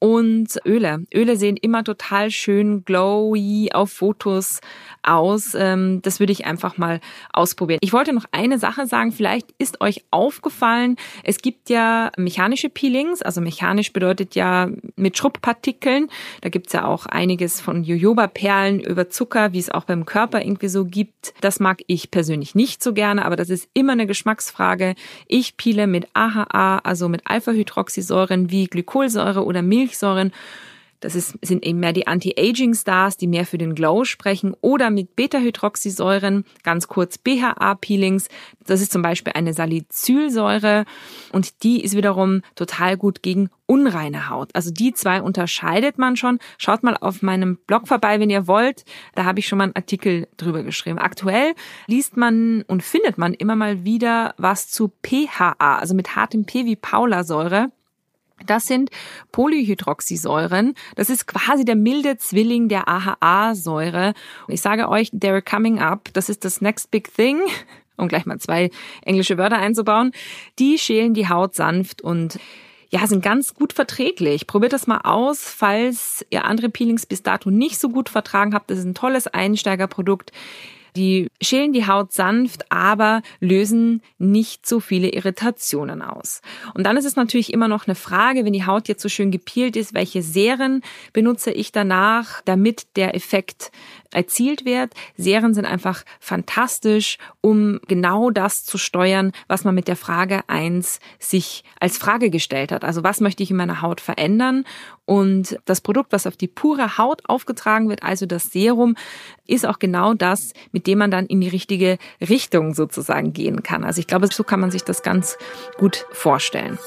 Und Öle. Öle sehen immer total schön glowy auf Fotos aus. Das würde ich einfach mal ausprobieren. Ich wollte noch eine Sache sagen. Vielleicht ist euch aufgefallen, es gibt ja mechanische Peelings. Also mechanisch bedeutet ja mit Schrubbpartikeln. Da gibt's ja auch einiges von Jojoba-Perlen über Zucker, wie es auch beim Körper irgendwie so gibt. Das mag ich persönlich nicht so gerne, aber das ist immer eine Geschmacksfrage. Ich peele mit A H A, also mit Alpha-Hydroxysäuren wie Glykolsäure oder Milch. Milchsäuren, das ist, sind eben mehr die Anti-Aging-Stars, die mehr für den Glow sprechen, oder mit Beta-Hydroxysäuren, ganz kurz B H A-Peelings. Das ist zum Beispiel eine Salicylsäure und die ist wiederum total gut gegen unreine Haut. Also die zwei unterscheidet man schon. Schaut mal auf meinem Blog vorbei, wenn ihr wollt. Da habe ich schon mal einen Artikel drüber geschrieben. Aktuell liest man und findet man immer mal wieder was zu P H A, also mit hartem P wie Paulasäure. Das sind Polyhydroxysäuren. Das ist quasi der milde Zwilling der A H A-Säure. Und ich sage euch, they're coming up. Das ist das next big thing. Um gleich mal zwei englische Wörter einzubauen. Die schälen die Haut sanft und ja, sind ganz gut verträglich. Probiert das mal aus, falls ihr andere Peelings bis dato nicht so gut vertragen habt. Das ist ein tolles Einsteigerprodukt. Die schälen die Haut sanft, aber lösen nicht so viele Irritationen aus. Und dann ist es natürlich immer noch eine Frage, wenn die Haut jetzt so schön gepeelt ist, welche Serien benutze ich danach, damit der Effekt erzielt wird. Serien sind einfach fantastisch, um genau das zu steuern, was man mit der Frage eins sich als Frage gestellt hat. Also was möchte ich in meiner Haut verändern? Und das Produkt, was auf die pure Haut aufgetragen wird, also das Serum, ist auch genau das, mit dem man dann in die richtige Richtung sozusagen gehen kann. Also ich glaube, so kann man sich das ganz gut vorstellen.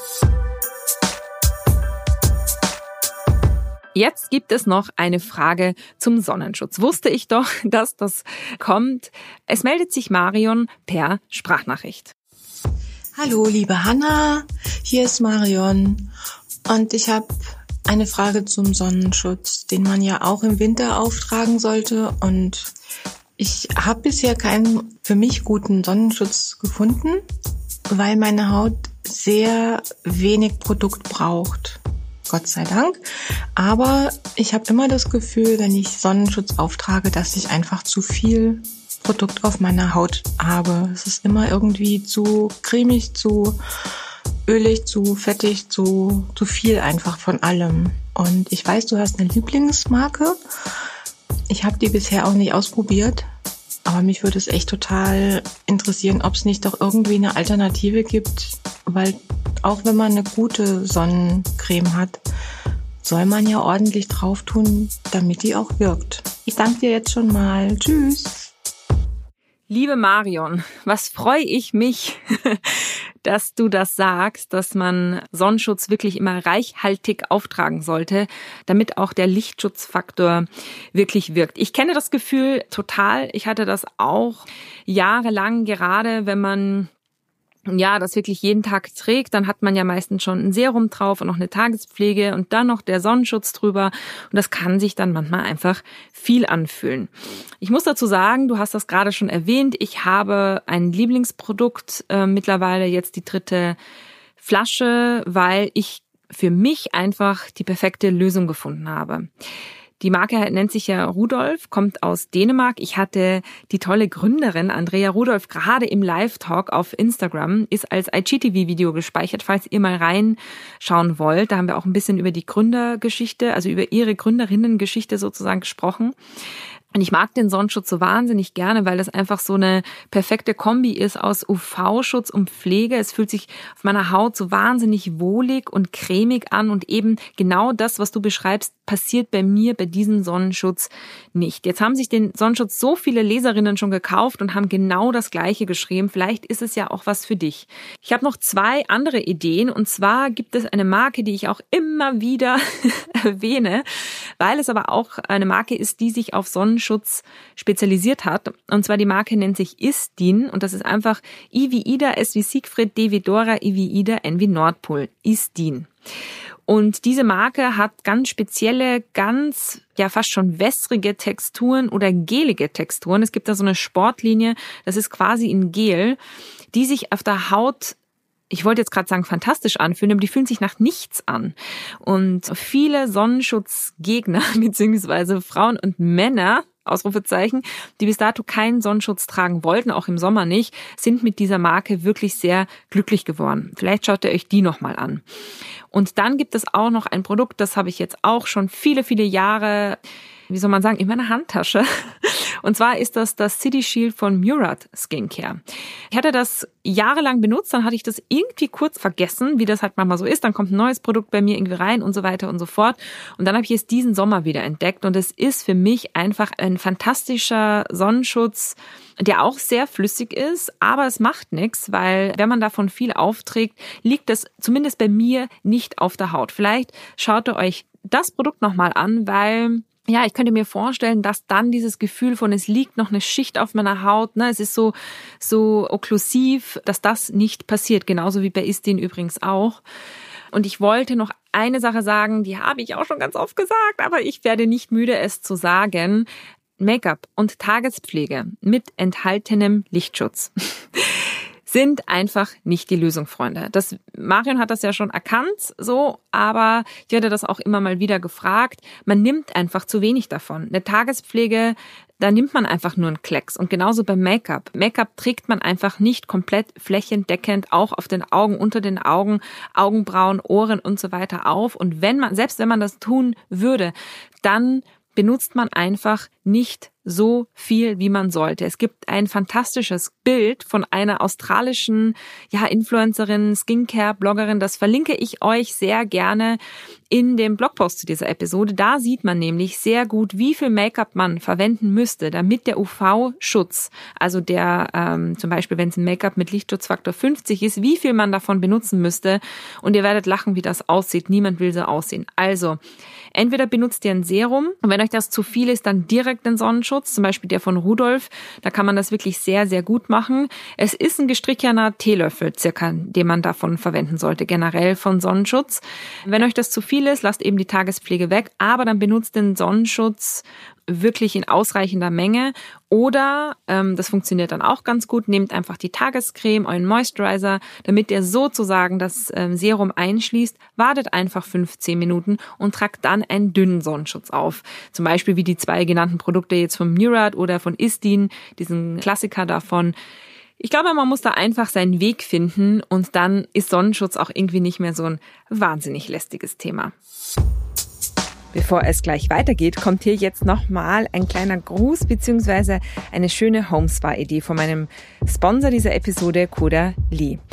Jetzt gibt es noch eine Frage zum Sonnenschutz. Wusste ich doch, dass das kommt. Es meldet sich Marion per Sprachnachricht. Hallo, liebe Hanna, hier ist Marion und ich habe eine Frage zum Sonnenschutz, den man ja auch im Winter auftragen sollte. Und ich habe bisher keinen für mich guten Sonnenschutz gefunden, weil meine Haut sehr wenig Produkt braucht. Gott sei Dank. Aber ich habe immer das Gefühl, wenn ich Sonnenschutz auftrage, dass ich einfach zu viel Produkt auf meiner Haut habe. Es ist immer irgendwie zu cremig, zu ölig, zu fettig, zu, zu viel einfach von allem. Und ich weiß, du hast eine Lieblingsmarke. Ich habe die bisher auch nicht ausprobiert. Aber mich würde es echt total interessieren, ob es nicht doch irgendwie eine Alternative gibt. Weil auch wenn man eine gute Sonnencreme hat, soll man ja ordentlich drauf tun, damit die auch wirkt. Ich danke dir jetzt schon mal. Tschüss. Liebe Marion, was freue ich mich, dass du das sagst, dass man Sonnenschutz wirklich immer reichhaltig auftragen sollte, damit auch der Lichtschutzfaktor wirklich wirkt. Ich kenne das Gefühl total. Ich hatte das auch jahrelang, gerade wenn man ja, das wirklich jeden Tag trägt, dann hat man ja meistens schon ein Serum drauf und noch eine Tagespflege und dann noch der Sonnenschutz drüber. Und das kann sich dann manchmal einfach viel anfühlen. Ich muss dazu sagen, du hast das gerade schon erwähnt, ich habe ein Lieblingsprodukt, äh, mittlerweile jetzt die dritte Flasche, weil ich für mich einfach die perfekte Lösung gefunden habe. Die Marke nennt sich ja Rudolf, kommt aus Dänemark. Ich hatte die tolle Gründerin Andrea Rudolf gerade im Live-Talk auf Instagram, ist als I G T V-Video gespeichert, falls ihr mal reinschauen wollt. Da haben wir auch ein bisschen über die Gründergeschichte, also über ihre Gründerinnengeschichte sozusagen gesprochen. Und ich mag den Sonnenschutz so wahnsinnig gerne, weil das einfach so eine perfekte Kombi ist aus U V-Schutz und Pflege. Es fühlt sich auf meiner Haut so wahnsinnig wohlig und cremig an und eben genau das, was du beschreibst, passiert bei mir bei diesem Sonnenschutz nicht. Jetzt haben sich den Sonnenschutz so viele Leserinnen schon gekauft und haben genau das Gleiche geschrieben. Vielleicht ist es ja auch was für dich. Ich habe noch zwei andere Ideen und zwar gibt es eine Marke, die ich auch immer wieder erwähne, weil es aber auch eine Marke ist, die sich auf Sonnenschutz Schutz spezialisiert hat. Und zwar die Marke nennt sich Isdin und das ist einfach I wie Ida, S wie Siegfried, D wie Dora, I wie Ida, N wie Nordpol. Isdin. Und diese Marke hat ganz spezielle, ganz, ja fast schon wässrige Texturen oder gelige Texturen. Es gibt da so eine Sportlinie, das ist quasi in Gel, die sich auf der Haut, ich wollte jetzt gerade sagen, fantastisch anfühlen, aber die fühlen sich nach nichts an. Und viele Sonnenschutzgegner, beziehungsweise Frauen und Männer, Ausrufezeichen, die bis dato keinen Sonnenschutz tragen wollten, auch im Sommer nicht, sind mit dieser Marke wirklich sehr glücklich geworden. Vielleicht schaut ihr euch die nochmal an. Und dann gibt es auch noch ein Produkt, das habe ich jetzt auch schon viele, viele Jahre, wie soll man sagen, in meiner Handtasche. Und zwar ist das das City Shield von Murad Skincare. Ich hatte das jahrelang benutzt, dann hatte ich das irgendwie kurz vergessen, wie das halt manchmal so ist. Dann kommt ein neues Produkt bei mir irgendwie rein und so weiter und so fort. Und dann habe ich es diesen Sommer wieder entdeckt. Und es ist für mich einfach ein fantastischer Sonnenschutz, der auch sehr flüssig ist. Aber es macht nichts, weil wenn man davon viel aufträgt, liegt das zumindest bei mir nicht auf der Haut. Vielleicht schaut ihr euch das Produkt nochmal an, weil... Ja, ich könnte mir vorstellen, dass dann dieses Gefühl von, es liegt noch eine Schicht auf meiner Haut, ne, es ist so, so okklusiv, dass das nicht passiert. Genauso wie bei Isdin übrigens auch. Und ich wollte noch eine Sache sagen, die habe ich auch schon ganz oft gesagt, aber ich werde nicht müde, es zu sagen. Make-up und Tagespflege mit enthaltenem Lichtschutz sind einfach nicht die Lösung, Freunde. Das, Marion hat das ja schon erkannt, so, aber ich werde das auch immer mal wieder gefragt. Man nimmt einfach zu wenig davon. Eine Tagespflege, da nimmt man einfach nur einen Klecks. Und genauso beim Make-up. Make-up trägt man einfach nicht komplett flächendeckend, auch auf den Augen, unter den Augen, Augenbrauen, Ohren und so weiter auf. Und wenn man, selbst wenn man das tun würde, dann benutzt man einfach nicht so viel, wie man sollte. Es gibt ein fantastisches Bild von einer australischen, ja, Influencerin, Skincare-Bloggerin. Das verlinke ich euch sehr gerne in dem Blogpost zu dieser Episode. Da sieht man nämlich sehr gut, wie viel Make-up man verwenden müsste, damit der U V-Schutz, also der ähm, zum Beispiel, wenn es ein Make-up mit Lichtschutzfaktor fünfzig ist, wie viel man davon benutzen müsste. Und ihr werdet lachen, wie das aussieht. Niemand will so aussehen. Also, entweder benutzt ihr ein Serum und wenn euch das zu viel ist, dann direkt den Sonnenschutz, zum Beispiel der von Rudolf. Da kann man das wirklich sehr, sehr gut machen. Es ist ein gestrichener Teelöffel circa, den man davon verwenden sollte, generell von Sonnenschutz. Wenn euch das zu viel ist, lasst eben die Tagespflege weg, aber dann benutzt den Sonnenschutz wirklich in ausreichender Menge oder, ähm, das funktioniert dann auch ganz gut, nehmt einfach die Tagescreme, euren Moisturizer, damit ihr sozusagen das ähm, Serum einschließt, wartet einfach fünfzehn Minuten und tragt dann einen dünnen Sonnenschutz auf. Zum Beispiel wie die zwei genannten Produkte jetzt von Murad oder von Isdin, diesen Klassiker davon. Ich glaube, man muss da einfach seinen Weg finden und dann ist Sonnenschutz auch irgendwie nicht mehr so ein wahnsinnig lästiges Thema. Bevor es gleich weitergeht, kommt hier jetzt nochmal ein kleiner Gruß bzw. eine schöne Homespa-Idee von meinem Sponsor dieser Episode, Caudalie. Ich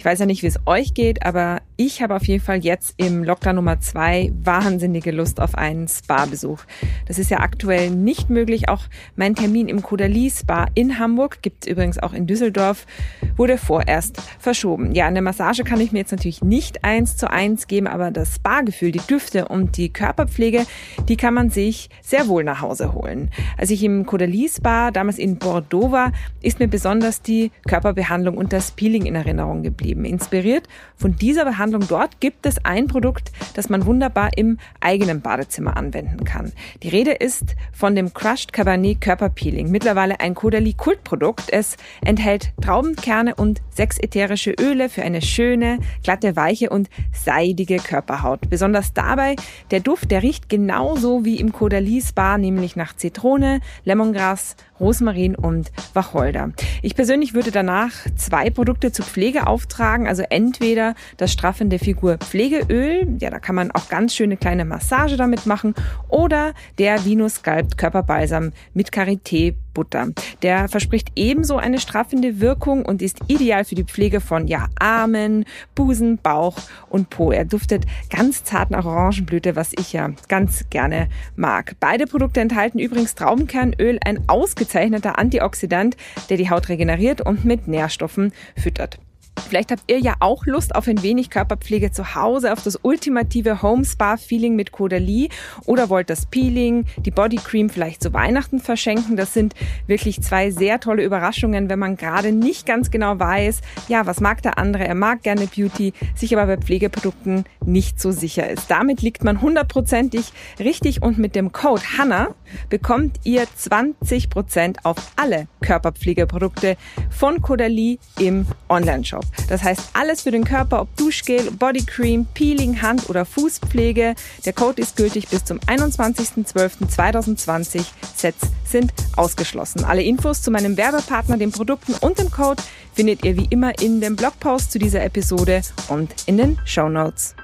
Ich weiß ja nicht, wie es euch geht, aber ich habe auf jeden Fall jetzt im Lockdown Nummer zwei wahnsinnige Lust auf einen Spa-Besuch. Das ist ja aktuell nicht möglich. Auch mein Termin im Caudalie Spa in Hamburg, gibt es übrigens auch in Düsseldorf, wurde vorerst verschoben. Ja, eine Massage kann ich mir jetzt natürlich nicht eins zu eins geben, aber das Spa-Gefühl, die Düfte und die Körperpflege, die kann man sich sehr wohl nach Hause holen. Als ich im Caudalie Spa damals in Bordeaux war, ist mir besonders die Körperbehandlung und das Peeling in Erinnerung geblieben. Inspiriert von dieser Behandlung dort gibt es ein Produkt, das man wunderbar im eigenen Badezimmer anwenden kann. Die Rede ist von dem Crushed Cabernet Körperpeeling, mittlerweile ein Caudalie Kultprodukt. Es enthält Traubenkerne und sechs ätherische Öle für eine schöne, glatte, weiche und seidige Körperhaut. Besonders dabei, der Duft, der riecht genauso wie im Caudalie Spa, nämlich nach Zitrone, Lemongrass, Rosmarin und Wacholder. Ich persönlich würde danach zwei Produkte zur Pflege auftragen, also entweder das straffende Figur Pflegeöl, ja, da kann man auch ganz schöne kleine Massage damit machen, oder der Vino Sculpt Körperbalsam mit Karité Butter. Der verspricht ebenso eine straffende Wirkung und ist ideal für die Pflege von ja, Armen, Busen, Bauch und Po. Er duftet ganz zart nach Orangenblüte, was ich ja ganz gerne mag. Beide Produkte enthalten übrigens Traubenkernöl, ein ausgezeichneter Antioxidant, der die Haut regeneriert und mit Nährstoffen füttert. Vielleicht habt ihr ja auch Lust auf ein wenig Körperpflege zu Hause, auf das ultimative Home-Spa-Feeling mit Caudalie oder wollt das Peeling, die Bodycream vielleicht zu Weihnachten verschenken. Das sind wirklich zwei sehr tolle Überraschungen, wenn man gerade nicht ganz genau weiß, ja, was mag der andere, er mag gerne Beauty, sich aber bei Pflegeprodukten nicht so sicher ist. Damit liegt man hundertprozentig richtig und mit dem Code Hanna bekommt ihr zwanzig Prozent auf alle Körperpflegeprodukte von Caudalie im Onlineshop. Das heißt, alles für den Körper, ob Duschgel, Bodycream, Peeling, Hand- oder Fußpflege. Der Code ist gültig bis zum einundzwanzigsten zwölften zweitausendzwanzig. Sets sind ausgeschlossen. Alle Infos zu meinem Werbepartner, den Produkten und dem Code findet ihr wie immer in dem Blogpost zu dieser Episode und in den Shownotes.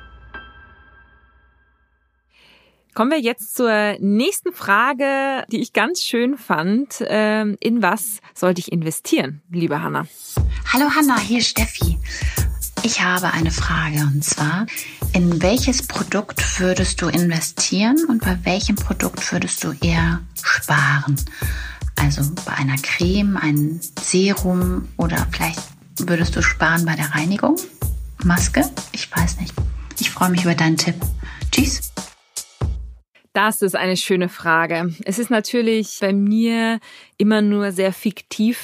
Kommen wir jetzt zur nächsten Frage, die ich ganz schön fand. In was sollte ich investieren, liebe Hanna? Hallo Hanna, hier ist Steffi. Ich habe eine Frage und zwar, in welches Produkt würdest du investieren und bei welchem Produkt würdest du eher sparen? Also bei einer Creme, einem Serum oder vielleicht würdest du sparen bei der Reinigung? Maske? Ich weiß nicht. Ich freue mich über deinen Tipp. Tschüss. Das ist eine schöne Frage. Es ist natürlich bei mir immer nur sehr fiktiv.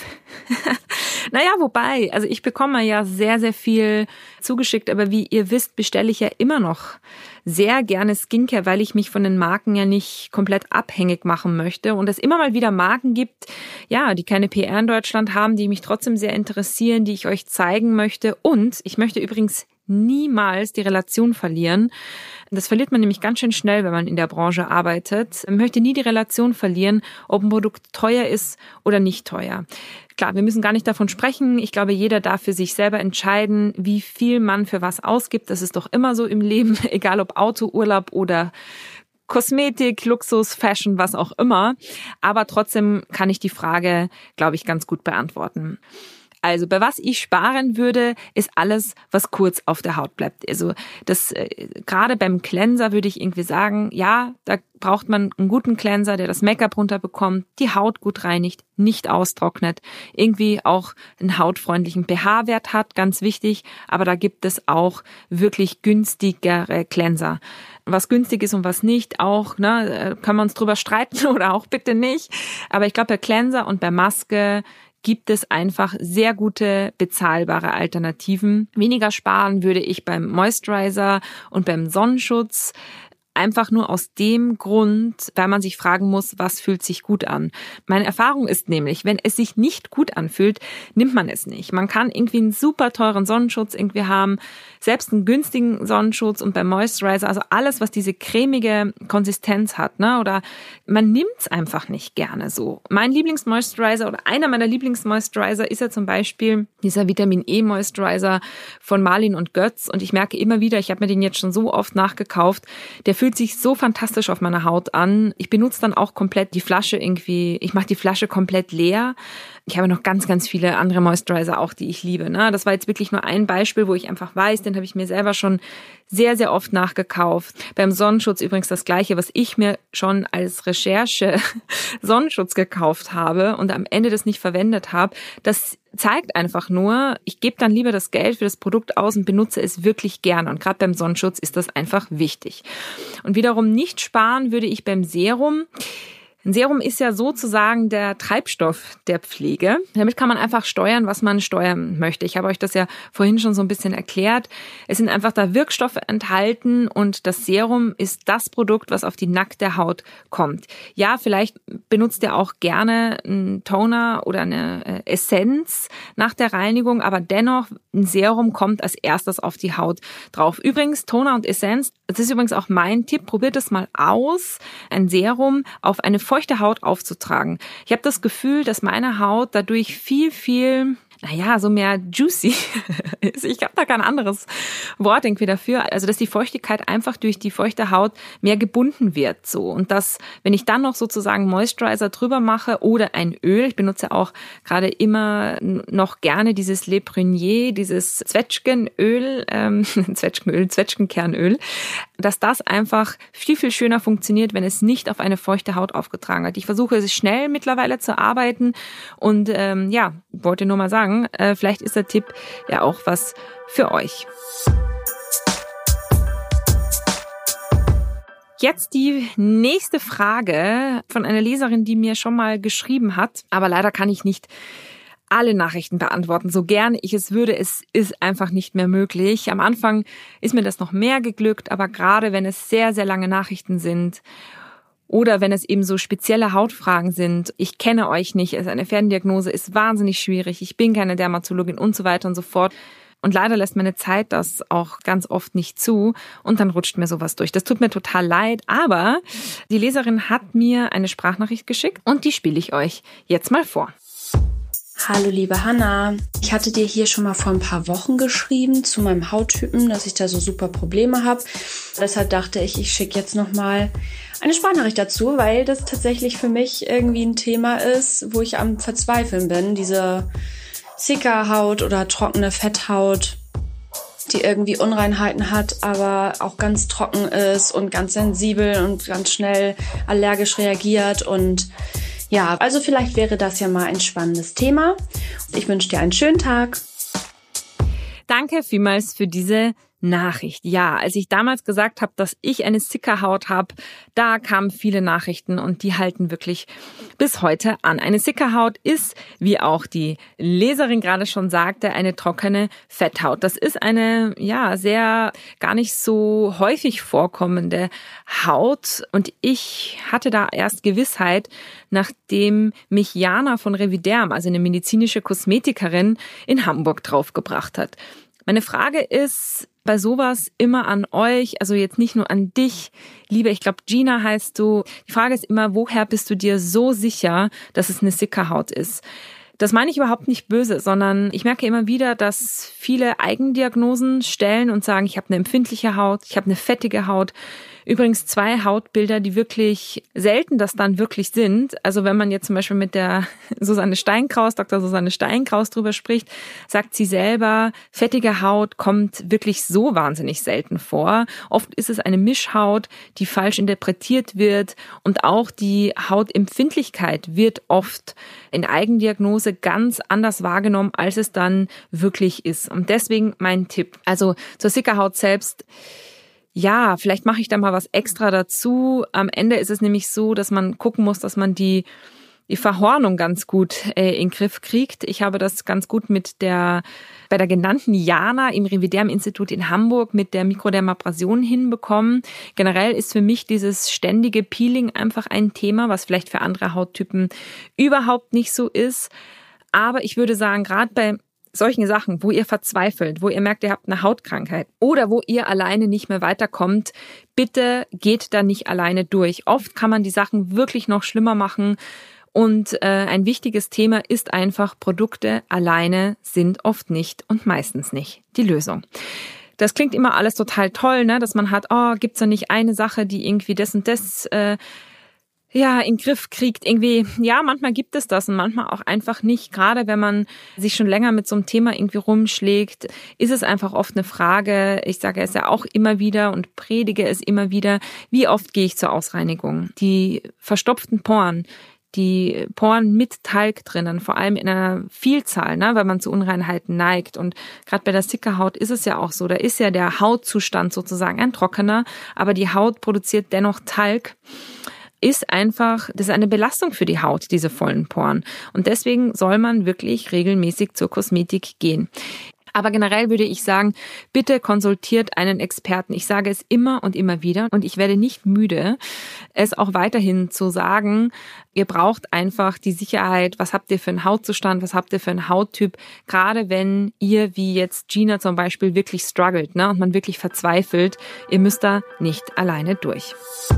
Naja, wobei, also ich bekomme ja sehr, sehr viel zugeschickt, aber wie ihr wisst, bestelle ich ja immer noch sehr gerne Skincare, weil ich mich von den Marken ja nicht komplett abhängig machen möchte und es immer mal wieder Marken gibt, ja, die keine P R in Deutschland haben, die mich trotzdem sehr interessieren, die ich euch zeigen möchte und ich möchte übrigens niemals die Relation verlieren. Das verliert man nämlich ganz schön schnell, wenn man in der Branche arbeitet. Man möchte nie die Relation verlieren, ob ein Produkt teuer ist oder nicht teuer. Klar, wir müssen gar nicht davon sprechen. Ich glaube, jeder darf für sich selber entscheiden, wie viel man für was ausgibt. Das ist doch immer so im Leben, egal ob Auto, Urlaub oder Kosmetik, Luxus, Fashion, was auch immer. Aber trotzdem kann ich die Frage, glaube ich, ganz gut beantworten. Also bei was ich sparen würde, ist alles, was kurz auf der Haut bleibt. Also das äh, gerade beim Cleanser würde ich irgendwie sagen, ja, da braucht man einen guten Cleanser, der das Make-up runterbekommt, die Haut gut reinigt, nicht austrocknet, irgendwie auch einen hautfreundlichen pH-Wert hat, ganz wichtig. Aber da gibt es auch wirklich günstigere Cleanser. Was günstig ist und was nicht, auch, ne, können wir uns drüber streiten oder auch bitte nicht. Aber ich glaube, bei Cleanser und bei Maske gibt es einfach sehr gute, bezahlbare Alternativen. Weniger sparen würde ich beim Moisturizer und beim Sonnenschutz. Einfach nur aus dem Grund, weil man sich fragen muss, was fühlt sich gut an. Meine Erfahrung ist nämlich, wenn es sich nicht gut anfühlt, nimmt man es nicht. Man kann irgendwie einen super teuren Sonnenschutz irgendwie haben, selbst einen günstigen Sonnenschutz und beim Moisturizer, also alles, was diese cremige Konsistenz hat, ne, oder man nimmt es einfach nicht gerne so. Mein Lieblingsmoisturizer oder einer meiner Lieblingsmoisturizer ist ja zum Beispiel dieser Vitamin E Moisturizer von Marlin und Götz und ich merke immer wieder, ich habe mir den jetzt schon so oft nachgekauft, der fühlt sich so fantastisch auf meiner Haut an. Ich benutze dann auch komplett die Flasche irgendwie, ich mache die Flasche komplett leer, ich habe noch ganz, ganz viele andere Moisturizer auch, die ich liebe. Ne? Das war jetzt wirklich nur ein Beispiel, wo ich einfach weiß, den habe ich mir selber schon sehr, sehr oft nachgekauft. Beim Sonnenschutz übrigens das Gleiche, was ich mir schon als Recherche Sonnenschutz gekauft habe und am Ende das nicht verwendet habe. Das zeigt einfach nur, ich gebe dann lieber das Geld für das Produkt aus und benutze es wirklich gerne. Und gerade beim Sonnenschutz ist das einfach wichtig. Und wiederum nicht sparen würde ich beim Serum. Ein Serum ist ja sozusagen der Treibstoff der Pflege. Damit kann man einfach steuern, was man steuern möchte. Ich habe euch das ja vorhin schon so ein bisschen erklärt. Es sind einfach da Wirkstoffe enthalten und das Serum ist das Produkt, was auf die nackte Haut kommt. Ja, vielleicht benutzt ihr auch gerne einen Toner oder eine Essenz nach der Reinigung, aber dennoch, ein Serum kommt als erstes auf die Haut drauf. Übrigens, Toner und Essenz, das ist übrigens auch mein Tipp, probiert es mal aus, ein Serum auf eine feuchte Haut aufzutragen. Ich habe das Gefühl, dass meine Haut dadurch viel, viel, naja, so mehr juicy ist. Ich habe da kein anderes Wort irgendwie dafür. Also, dass die Feuchtigkeit einfach durch die feuchte Haut mehr gebunden wird, so. Und dass, wenn ich dann noch sozusagen Moisturizer drüber mache oder ein Öl, ich benutze auch gerade immer noch gerne dieses Le Prunier, dieses Zwetschgenöl, ähm, Zwetschgenöl, Zwetschgenkernöl, dass das einfach viel, viel schöner funktioniert, wenn es nicht auf eine feuchte Haut aufgetragen hat. Ich versuche es schnell mittlerweile zu arbeiten und ähm, ja, wollte nur mal sagen, äh, vielleicht ist der Tipp ja auch was für euch. Jetzt die nächste Frage von einer Leserin, die mir schon mal geschrieben hat, aber leider kann ich nicht alle Nachrichten beantworten, so gerne ich es würde. Es ist einfach nicht mehr möglich. Am Anfang ist mir das noch mehr geglückt, aber gerade wenn es sehr, sehr lange Nachrichten sind oder wenn es eben so spezielle Hautfragen sind, ich kenne euch nicht, also eine Ferndiagnose ist wahnsinnig schwierig, ich bin keine Dermatologin und so weiter und so fort. Und leider lässt meine Zeit das auch ganz oft nicht zu und dann rutscht mir sowas durch. Das tut mir total leid, aber die Leserin hat mir eine Sprachnachricht geschickt und die spiele ich euch jetzt mal vor. Hallo liebe Hanna, ich hatte dir hier schon mal vor ein paar Wochen geschrieben zu meinem Hauttypen, dass ich da so super Probleme habe. Deshalb dachte ich, ich schicke jetzt nochmal eine Sprachnachricht dazu, weil das tatsächlich für mich irgendwie ein Thema ist, wo ich am Verzweifeln bin. Diese Sickerhaut oder trockene Fetthaut, die irgendwie Unreinheiten hat, aber auch ganz trocken ist und ganz sensibel und ganz schnell allergisch reagiert. Und ja, also vielleicht wäre das ja mal ein spannendes Thema. Ich wünsche dir einen schönen Tag. Danke vielmals für diese Nachricht. Ja, als ich damals gesagt habe, dass ich eine Sickerhaut habe, da kamen viele Nachrichten und die halten wirklich bis heute an. Eine Sickerhaut ist, wie auch die Leserin gerade schon sagte, eine trockene Fetthaut. Das ist eine, ja, sehr gar nicht so häufig vorkommende Haut und ich hatte da erst Gewissheit, nachdem mich Jana von Reviderm, also eine medizinische Kosmetikerin, in Hamburg draufgebracht hat. Meine Frage ist bei sowas immer an euch, also jetzt nicht nur an dich, liebe, ich glaube Gina heißt du. Die Frage ist immer, woher bist du dir so sicher, dass es eine Sickerhaut ist? Das meine ich überhaupt nicht böse, sondern ich merke immer wieder, dass viele Eigendiagnosen stellen und sagen, ich habe eine empfindliche Haut, ich habe eine fettige Haut. Übrigens zwei Hautbilder, die wirklich selten das dann wirklich sind. Also wenn man jetzt zum Beispiel mit der Susanne Steinkraus, Doktor Susanne Steinkraus drüber spricht, sagt sie selber, fettige Haut kommt wirklich so wahnsinnig selten vor. Oft ist es eine Mischhaut, die falsch interpretiert wird und auch die Hautempfindlichkeit wird oft in Eigendiagnose ganz anders wahrgenommen, als es dann wirklich ist. Und deswegen mein Tipp. Also zur Sickerhaut selbst, ja, vielleicht mache ich da mal was extra dazu. Am Ende ist es nämlich so, dass man gucken muss, dass man die, die Verhornung ganz gut äh, in den Griff kriegt. Ich habe das ganz gut mit der, bei der genannten Jana im Reviderm-Institut in Hamburg mit der Mikrodermabrasion hinbekommen. Generell ist für mich dieses ständige Peeling einfach ein Thema, was vielleicht für andere Hauttypen überhaupt nicht so ist. Aber ich würde sagen, gerade bei solchen Sachen, wo ihr verzweifelt, wo ihr merkt, ihr habt eine Hautkrankheit oder wo ihr alleine nicht mehr weiterkommt, bitte geht da nicht alleine durch. Oft kann man die Sachen wirklich noch schlimmer machen und äh, ein wichtiges Thema ist einfach, Produkte alleine sind oft nicht und meistens nicht die Lösung. Das klingt immer alles total toll, ne, dass man hat, oh, gibt's da nicht eine Sache, die irgendwie das und das äh, ja, in den Griff kriegt. Irgendwie, ja, manchmal gibt es das und manchmal auch einfach nicht. Gerade wenn man sich schon länger mit so einem Thema irgendwie rumschlägt, ist es einfach oft eine Frage, ich sage es ja auch immer wieder und predige es immer wieder, wie oft gehe ich zur Ausreinigung? Die verstopften Poren, die Poren mit Talg drinnen, vor allem in einer Vielzahl, ne, weil man zu Unreinheiten neigt. Und gerade bei der Sickerhaut ist es ja auch so, da ist ja der Hautzustand sozusagen ein trockener, aber die Haut produziert dennoch Talg. Ist einfach, das ist eine Belastung für die Haut, diese vollen Poren. Und deswegen soll man wirklich regelmäßig zur Kosmetik gehen. Aber generell würde ich sagen, bitte konsultiert einen Experten. Ich sage es immer und immer wieder und ich werde nicht müde, es auch weiterhin zu sagen. Ihr braucht einfach die Sicherheit, was habt ihr für einen Hautzustand, was habt ihr für einen Hauttyp, gerade wenn ihr, wie jetzt Gina zum Beispiel, wirklich struggelt, ne, und man wirklich verzweifelt. Ihr müsst da nicht alleine durch.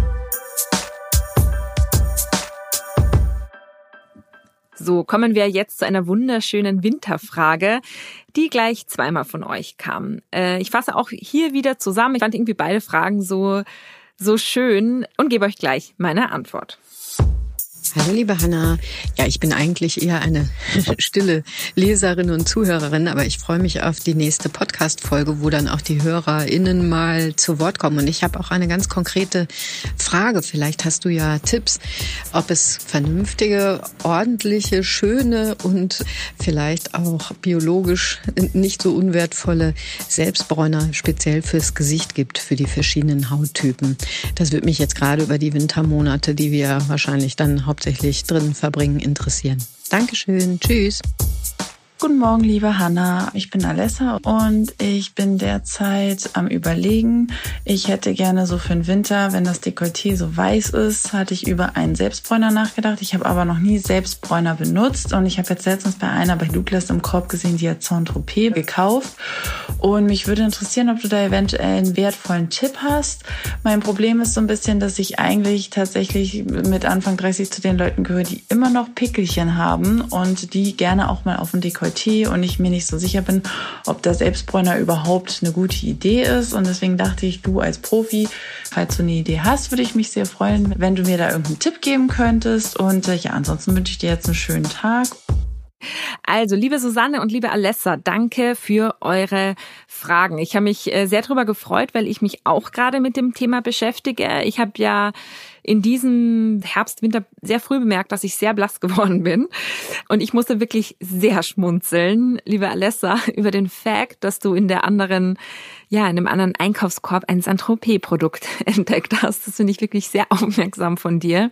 So, kommen wir jetzt zu einer wunderschönen Winterfrage, die gleich zweimal von euch kam. Äh, ich fasse auch hier wieder zusammen. Ich fand irgendwie beide Fragen so, so schön und gebe euch gleich meine Antwort. Hallo liebe Hanna. Ja, ich bin eigentlich eher eine stille Leserin und Zuhörerin, aber ich freue mich auf die nächste Podcast-Folge, wo dann auch die HörerInnen mal zu Wort kommen. Und ich habe auch eine ganz konkrete Frage. Vielleicht hast du ja Tipps, ob es vernünftige, ordentliche, schöne und vielleicht auch biologisch nicht so unwertvolle Selbstbräuner speziell fürs Gesicht gibt, für die verschiedenen Hauttypen. Das würde mich jetzt gerade über die Wintermonate, die wir wahrscheinlich dann hauptsächlich drin verbringen, interessieren. Dankeschön. Tschüss. Guten Morgen, liebe Hanna. Ich bin Alessa und ich bin derzeit am Überlegen. Ich hätte gerne so für den Winter, wenn das Dekolleté so weiß ist, hatte ich über einen Selbstbräuner nachgedacht. Ich habe aber noch nie Selbstbräuner benutzt und ich habe jetzt letztens bei einer bei Douglas im Korb gesehen, die hat Saint-Tropez gekauft. Und mich würde interessieren, ob du da eventuell einen wertvollen Tipp hast. Mein Problem ist so ein bisschen, dass ich eigentlich tatsächlich mit Anfang dreißig zu den Leuten gehöre, die immer noch Pickelchen haben und die gerne auch mal auf dem Dekolleté und ich mir nicht so sicher bin, ob der Selbstbräuner überhaupt eine gute Idee ist. Und deswegen dachte ich, du als Profi, falls du eine Idee hast, würde ich mich sehr freuen, wenn du mir da irgendeinen Tipp geben könntest. Und äh, ja, ansonsten wünsche ich dir jetzt einen schönen Tag. Also, liebe Susanne und liebe Alessa, danke für eure Fragen. Ich habe mich sehr darüber gefreut, weil ich mich auch gerade mit dem Thema beschäftige. Ich habe ja in diesem Herbst, Winter sehr früh bemerkt, dass ich sehr blass geworden bin. Und ich musste wirklich sehr schmunzeln, liebe Alessa, über den Fakt, dass du in der anderen, ja, in einem anderen Einkaufskorb ein Saint-Tropez-Produkt entdeckt hast. Das finde ich wirklich sehr aufmerksam von dir.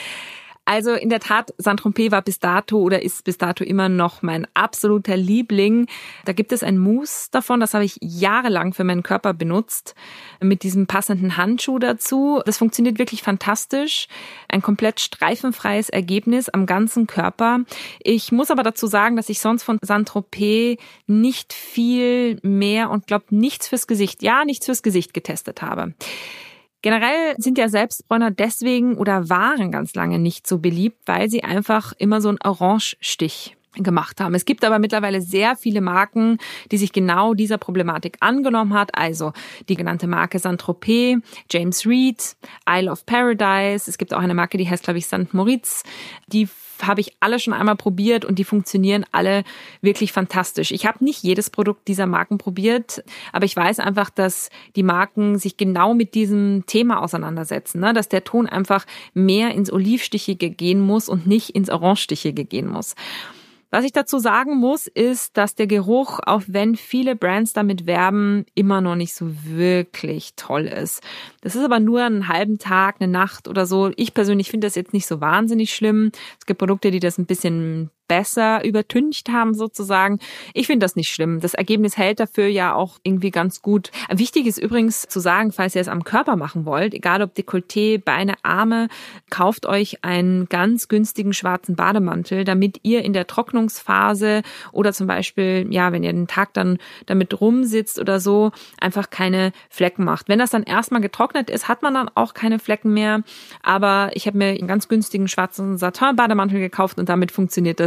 Also in der Tat, Saint-Tropez war bis dato oder ist bis dato immer noch mein absoluter Liebling. Da gibt es ein Mousse davon, das habe ich jahrelang für meinen Körper benutzt, mit diesem passenden Handschuh dazu. Das funktioniert wirklich fantastisch. Ein komplett streifenfreies Ergebnis am ganzen Körper. Ich muss aber dazu sagen, dass ich sonst von Saint-Tropez nicht viel mehr und glaube nichts fürs Gesicht, ja, nichts fürs Gesicht getestet habe. Generell sind ja Selbstbräuner deswegen oder waren ganz lange nicht so beliebt, weil sie einfach immer so einen Orangestich gemacht haben. Es gibt aber mittlerweile sehr viele Marken, die sich genau dieser Problematik angenommen hat. Also die genannte Marke Saint-Tropez, James Read, Isle of Paradise. Es gibt auch eine Marke, die heißt, glaube ich, Sankt Moritz. Die habe ich alle schon einmal probiert und die funktionieren alle wirklich fantastisch. Ich habe nicht jedes Produkt dieser Marken probiert, aber ich weiß einfach, dass die Marken sich genau mit diesem Thema auseinandersetzen, ne? Dass der Ton einfach mehr ins Olivstichige gehen muss und nicht ins Orangestichige gehen muss. Was ich dazu sagen muss, ist, dass der Geruch, auch wenn viele Brands damit werben, immer noch nicht so wirklich toll ist. Das ist aber nur einen halben Tag, eine Nacht oder so. Ich persönlich finde das jetzt nicht so wahnsinnig schlimm. Es gibt Produkte, die das ein bisschen besser übertüncht haben sozusagen. Ich finde das nicht schlimm. Das Ergebnis hält dafür ja auch irgendwie ganz gut. Wichtig ist übrigens zu sagen, falls ihr es am Körper machen wollt, egal ob Dekolleté, Beine, Arme, kauft euch einen ganz günstigen schwarzen Bademantel, damit ihr in der Trocknungsphase oder zum Beispiel, ja, wenn ihr den Tag dann damit rumsitzt oder so, einfach keine Flecken macht. Wenn das dann erstmal getrocknet ist, hat man dann auch keine Flecken mehr. Aber ich habe mir einen ganz günstigen schwarzen Satin-Bademantel gekauft und damit funktioniert das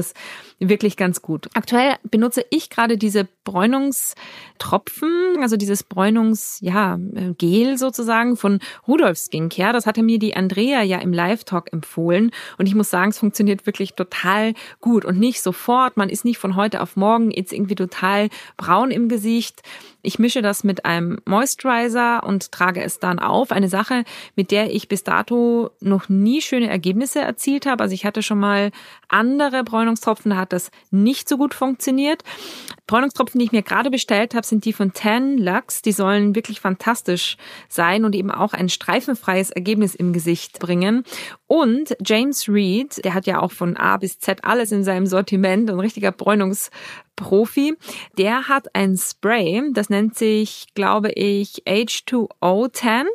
das wirklich ganz gut. Aktuell benutze ich gerade diese Bräunungstropfen, also dieses Bräunungs, ja, Gel sozusagen von Rudolf Skincare. Das hatte mir die Andrea ja im Live-Talk empfohlen und ich muss sagen, es funktioniert wirklich total gut und nicht sofort. Man ist nicht von heute auf morgen jetzt irgendwie total braun im Gesicht. Ich mische das mit einem Moisturizer und trage es dann auf. Eine Sache, mit der ich bis dato noch nie schöne Ergebnisse erzielt habe. Also ich hatte schon mal andere Bräunungstropfen, da hat das nicht so gut funktioniert. Bräunungstropfen, die ich mir gerade bestellt habe, sind die von Tan Luxe. Die sollen wirklich fantastisch sein und eben auch ein streifenfreies Ergebnis im Gesicht bringen. Und James Reed, der hat ja auch von A bis Z alles in seinem Sortiment, ein richtiger Bräunungsprofi, der hat ein Spray, das nennt sich, glaube ich, H two O Tan.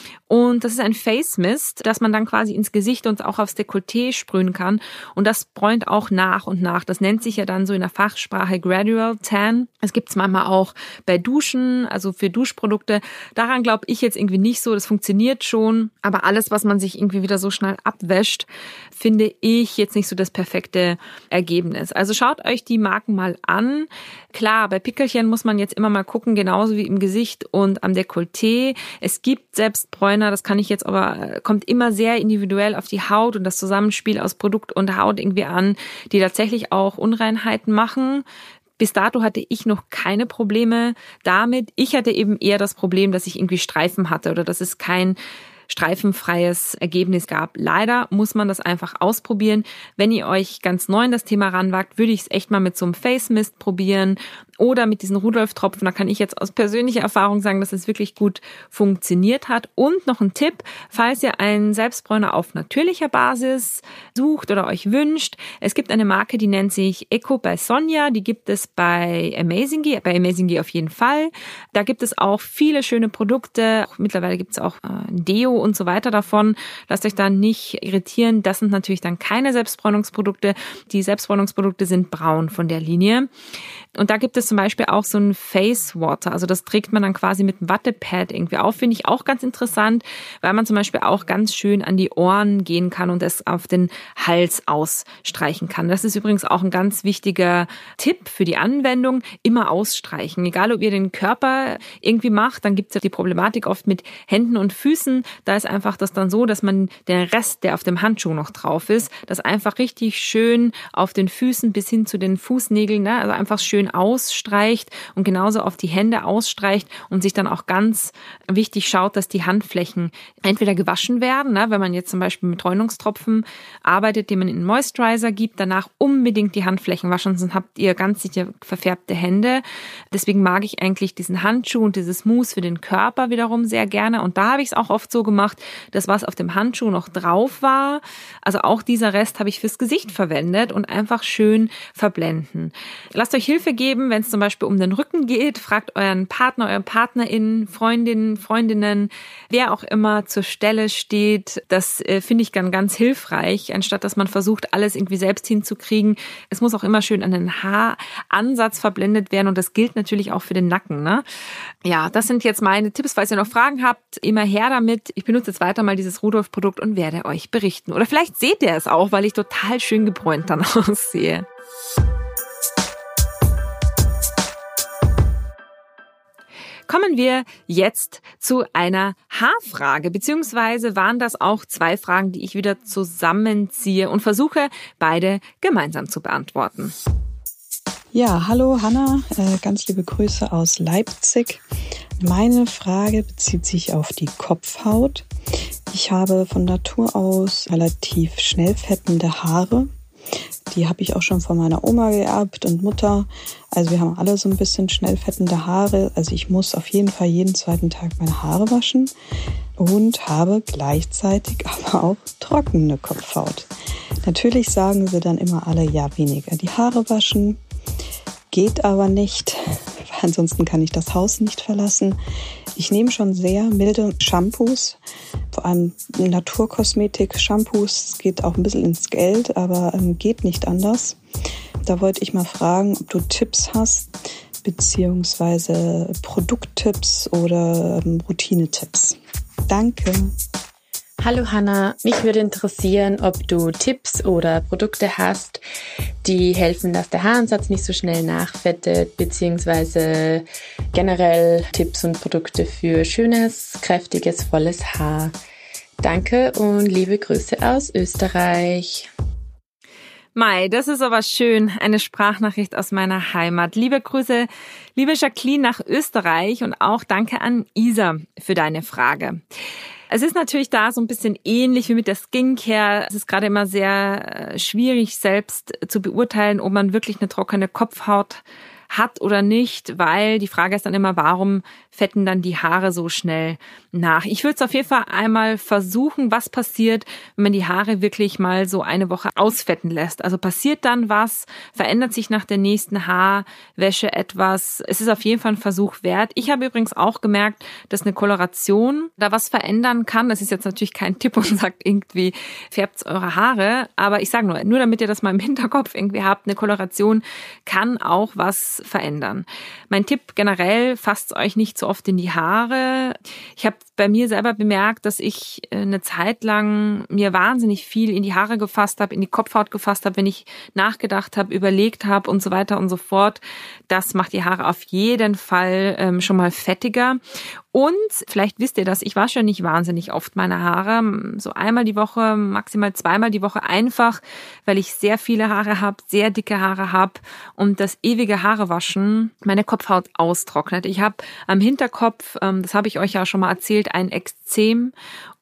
Und das ist ein Face Mist, das man dann quasi ins Gesicht und auch aufs Dekolleté sprühen kann. Und das bräunt auch nach und nach. Das nennt sich ja dann so in der Fachsprache Gradual Tan. Es gibt es manchmal auch bei Duschen, also für Duschprodukte. Daran glaube ich jetzt irgendwie nicht so. Das funktioniert schon. Aber alles, was man sich irgendwie wieder so schnell abwäscht, finde ich jetzt nicht so das perfekte Ergebnis. Also schaut euch die Marken mal an. Klar, bei Pickelchen muss man jetzt immer mal gucken, genauso wie im Gesicht und am Dekolleté. Es gibt selbst Bräuner, das kann ich jetzt aber, kommt immer sehr individuell auf die Haut und das Zusammenspiel aus Produkt und Haut irgendwie an, die tatsächlich auch Unreinheiten machen. Bis dato hatte ich noch keine Probleme damit. Ich hatte eben eher das Problem, dass ich irgendwie Streifen hatte oder dass es kein streifenfreies Ergebnis gab. Leider muss man das einfach ausprobieren. Wenn ihr euch ganz neu in das Thema ranwagt, würde ich es echt mal mit so einem Face Mist probieren oder mit diesen Rudolf-Tropfen. Da kann ich jetzt aus persönlicher Erfahrung sagen, dass es wirklich gut funktioniert hat. Und noch ein Tipp, falls ihr einen Selbstbräuner auf natürlicher Basis sucht oder euch wünscht. Es gibt eine Marke, die nennt sich Eco bei Sonja. Die gibt es bei Amazingly, bei Amazingly auf jeden Fall. Da gibt es auch viele schöne Produkte. Mittlerweile gibt es auch äh, Deo und so weiter davon. Lasst euch da nicht irritieren. Das sind natürlich dann keine Selbstbräunungsprodukte. Die Selbstbräunungsprodukte sind braun von der Linie. Und da gibt es zum Beispiel auch so ein Face Water. Also das trägt man dann quasi mit einem Wattepad irgendwie auf. Finde ich auch ganz interessant, weil man zum Beispiel auch ganz schön an die Ohren gehen kann und es auf den Hals ausstreichen kann. Das ist übrigens auch ein ganz wichtiger Tipp für die Anwendung. Immer ausstreichen. Egal, ob ihr den Körper irgendwie macht, dann gibt es ja die Problematik oft mit Händen und Füßen. Da ist einfach das dann so, dass man den Rest, der auf dem Handschuh noch drauf ist, das einfach richtig schön auf den Füßen bis hin zu den Fußnägeln, ne? Also einfach schön ausstreicht und genauso auf die Hände ausstreicht und sich dann auch ganz wichtig schaut, dass die Handflächen entweder gewaschen werden, ne? Wenn man jetzt zum Beispiel mit Bräunungstropfen arbeitet, den man in einen Moisturizer gibt, danach unbedingt die Handflächen waschen, sonst habt ihr ganz sicher verfärbte Hände. Deswegen mag ich eigentlich diesen Handschuh und dieses Mousse für den Körper wiederum sehr gerne und da habe ich es auch oft so gemacht, dass was auf dem Handschuh noch drauf war, also auch dieser Rest habe ich fürs Gesicht verwendet und einfach schön verblenden. Lasst euch Hilfe geben, wenn es zum Beispiel um den Rücken geht, fragt euren Partner, euren PartnerInnen, Freundinnen, Freundinnen, wer auch immer zur Stelle steht. Das äh, finde ich dann ganz hilfreich, anstatt dass man versucht, alles irgendwie selbst hinzukriegen. Es muss auch immer schön an den Haaransatz verblendet werden und das gilt natürlich auch für den Nacken, ne? Ja, das sind jetzt meine Tipps. Falls ihr noch Fragen habt, immer her damit. Ich benutze jetzt weiter mal dieses Rudolf-Produkt und werde euch berichten. Oder vielleicht seht ihr es auch, weil ich total schön gebräunt dann aussehe. Kommen wir jetzt zu einer Haarfrage, beziehungsweise waren das auch zwei Fragen, die ich wieder zusammenziehe und versuche, beide gemeinsam zu beantworten. Ja, hallo Hanna, äh, ganz liebe Grüße aus Leipzig. Meine Frage bezieht sich auf die Kopfhaut. Ich habe von Natur aus relativ schnell fettende Haare. Die habe ich auch schon von meiner Oma geerbt und Mutter. Also wir haben alle so ein bisschen schnell fettende Haare. Also ich muss auf jeden Fall jeden zweiten Tag meine Haare waschen und habe gleichzeitig aber auch trockene Kopfhaut. Natürlich sagen sie dann immer alle, ja, weniger die Haare waschen. Geht aber nicht, weil ansonsten kann ich das Haus nicht verlassen. Ich nehme schon sehr milde Shampoos, vor allem Naturkosmetik-Shampoos. Geht auch ein bisschen ins Geld, aber ähm, geht nicht anders. Da wollte ich mal fragen, ob du Tipps hast, beziehungsweise Produkttipps oder ähm, Routinetipps. Danke. Hallo Hanna, mich würde interessieren, ob du Tipps oder Produkte hast, die helfen, dass der Haaransatz nicht so schnell nachfettet, beziehungsweise generell Tipps und Produkte für schönes, kräftiges, volles Haar. Danke und liebe Grüße aus Österreich. Mai, das ist aber schön. Eine Sprachnachricht aus meiner Heimat. Liebe Grüße, liebe Jacqueline nach Österreich und auch danke an Isa für deine Frage. Es ist natürlich da so ein bisschen ähnlich wie mit der Skincare. Es ist gerade immer sehr schwierig, selbst zu beurteilen, ob man wirklich eine trockene Kopfhaut hat oder nicht, weil die Frage ist dann immer, warum fetten dann die Haare so schnell nach? Ich würde es auf jeden Fall einmal versuchen, was passiert, wenn man die Haare wirklich mal so eine Woche ausfetten lässt. Also passiert dann was? Verändert sich nach der nächsten Haarwäsche etwas? Es ist auf jeden Fall ein Versuch wert. Ich habe übrigens auch gemerkt, dass eine Koloration da was verändern kann. Das ist jetzt natürlich kein Tipp und sagt irgendwie, färbt eure Haare. Aber ich sage nur, nur damit ihr das mal im Hinterkopf irgendwie habt, eine Koloration kann auch was verändern. Mein Tipp generell, fasst euch nicht so oft in die Haare. Ich habe bei mir selber bemerkt, dass ich eine Zeit lang mir wahnsinnig viel in die Haare gefasst habe, in die Kopfhaut gefasst habe, wenn ich nachgedacht habe, überlegt habe und so weiter und so fort. Das macht die Haare auf jeden Fall ähm, schon mal fettiger. Und vielleicht wisst ihr das, ich wasche nicht wahnsinnig oft meine Haare, so einmal die Woche, maximal zweimal die Woche, einfach, weil ich sehr viele Haare habe, sehr dicke Haare habe und das ewige Haarewaschen meine Kopfhaut austrocknet. Ich habe am Hinterkopf, das habe ich euch ja schon mal erzählt, ein Ekzem.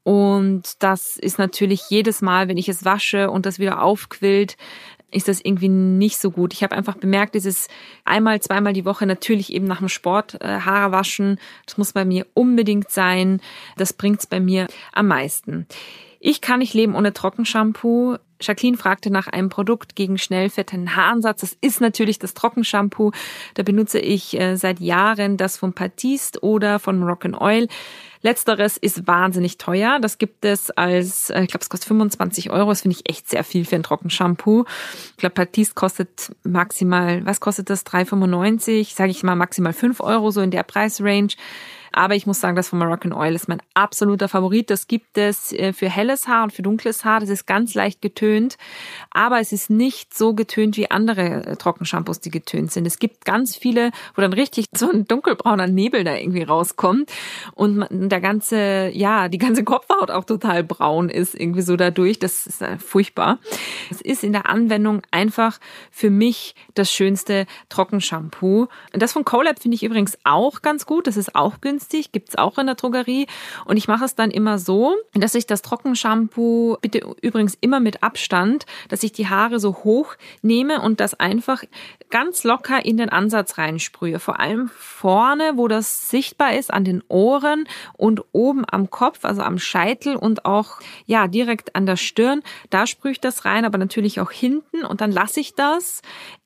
Und das ist natürlich jedes Mal, wenn ich es wasche und das wieder aufquillt, ist das irgendwie nicht so gut. Ich habe einfach bemerkt, dieses einmal, zweimal die Woche, natürlich eben nach dem Sport äh, Haare waschen, das muss bei mir unbedingt sein. Das bringt's bei mir am meisten. Ich kann nicht leben ohne Trockenshampoo. Jacqueline fragte nach einem Produkt gegen schnell fetten Haaransatz. Das ist natürlich das Trockenshampoo. Da benutze ich äh, seit Jahren das von Batiste oder von Moroccanoil. Letzteres ist wahnsinnig teuer. Das gibt es als, ich glaube, es kostet fünfundzwanzig Euro. Das finde ich echt sehr viel für ein Trockenshampoo. Ich glaube, Batiste kostet maximal, was kostet das? drei fünfundneunzig, sage ich mal maximal fünf Euro, so in der Preisrange. Aber ich muss sagen, das von Moroccanoil ist mein absoluter Favorit. Das gibt es für helles Haar und für dunkles Haar. Das ist ganz leicht getönt. Aber es ist nicht so getönt wie andere Trockenshampoos, die getönt sind. Es gibt ganz viele, wo dann richtig so ein dunkelbrauner Nebel da irgendwie rauskommt. Und der ganze, ja, die ganze Kopfhaut auch total braun ist irgendwie so dadurch. Das ist furchtbar. Es ist in der Anwendung einfach für mich das schönste Trockenshampoo. Das von Colab finde ich übrigens auch ganz gut. Das ist auch günstig. Gibt's auch in der Drogerie. Und ich mache es dann immer so, dass ich das Trockenshampoo, bitte übrigens immer mit Abstand, dass ich die Haare so hoch nehme und das einfach ganz locker in den Ansatz reinsprühe. Vor allem vorne, wo das sichtbar ist, an den Ohren und oben am Kopf, also am Scheitel und auch ja direkt an der Stirn. Da sprühe ich das rein, aber natürlich auch hinten. Und dann lasse ich das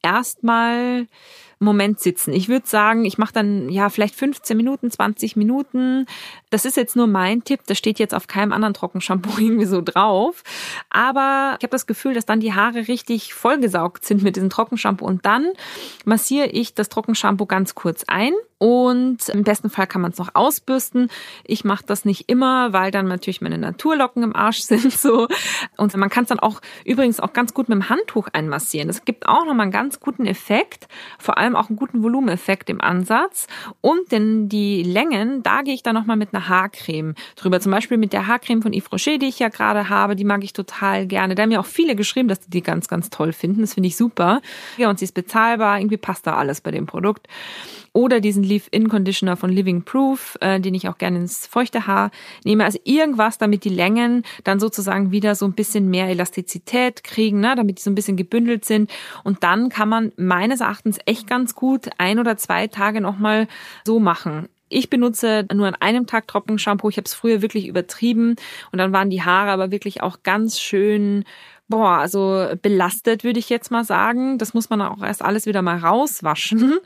erstmal Moment sitzen. Ich würde sagen, ich mache dann ja vielleicht fünfzehn Minuten, zwanzig Minuten. Das ist jetzt nur mein Tipp. Das steht jetzt auf keinem anderen Trockenshampoo irgendwie so drauf. Aber ich habe das Gefühl, dass dann die Haare richtig vollgesaugt sind mit diesem Trockenshampoo. Und dann massiere ich das Trockenshampoo ganz kurz ein. Und im besten Fall kann man es noch ausbürsten. Ich mache das nicht immer, weil dann natürlich meine Naturlocken im Arsch sind. So. Und man kann es dann auch übrigens auch ganz gut mit dem Handtuch einmassieren. Das gibt auch nochmal einen ganz guten Effekt. Vor allem auch einen guten Volumeneffekt im Ansatz. Und denn die Längen, da gehe ich dann nochmal mit einer Haarcreme drüber. Zum Beispiel mit der Haarcreme von Yves Rocher, die ich ja gerade habe. Die mag ich total gerne. Da haben mir auch viele geschrieben, dass die die ganz, ganz toll finden. Das finde ich super. Ja, und sie ist bezahlbar. Irgendwie passt da alles bei dem Produkt. Oder diesen Leave-In-Conditioner von Living Proof, äh, den ich auch gerne ins feuchte Haar nehme. Also irgendwas, damit die Längen dann sozusagen wieder so ein bisschen mehr Elastizität kriegen, ne, damit die so ein bisschen gebündelt sind. Und dann kann man meines Erachtens echt ganz gut ein oder zwei Tage nochmal so machen. Ich benutze nur an einem Tag Trockenshampoo. Ich habe es früher wirklich übertrieben und dann waren die Haare aber wirklich auch ganz schön, boah, also belastet, würde ich jetzt mal sagen. Das muss man auch erst alles wieder mal rauswaschen.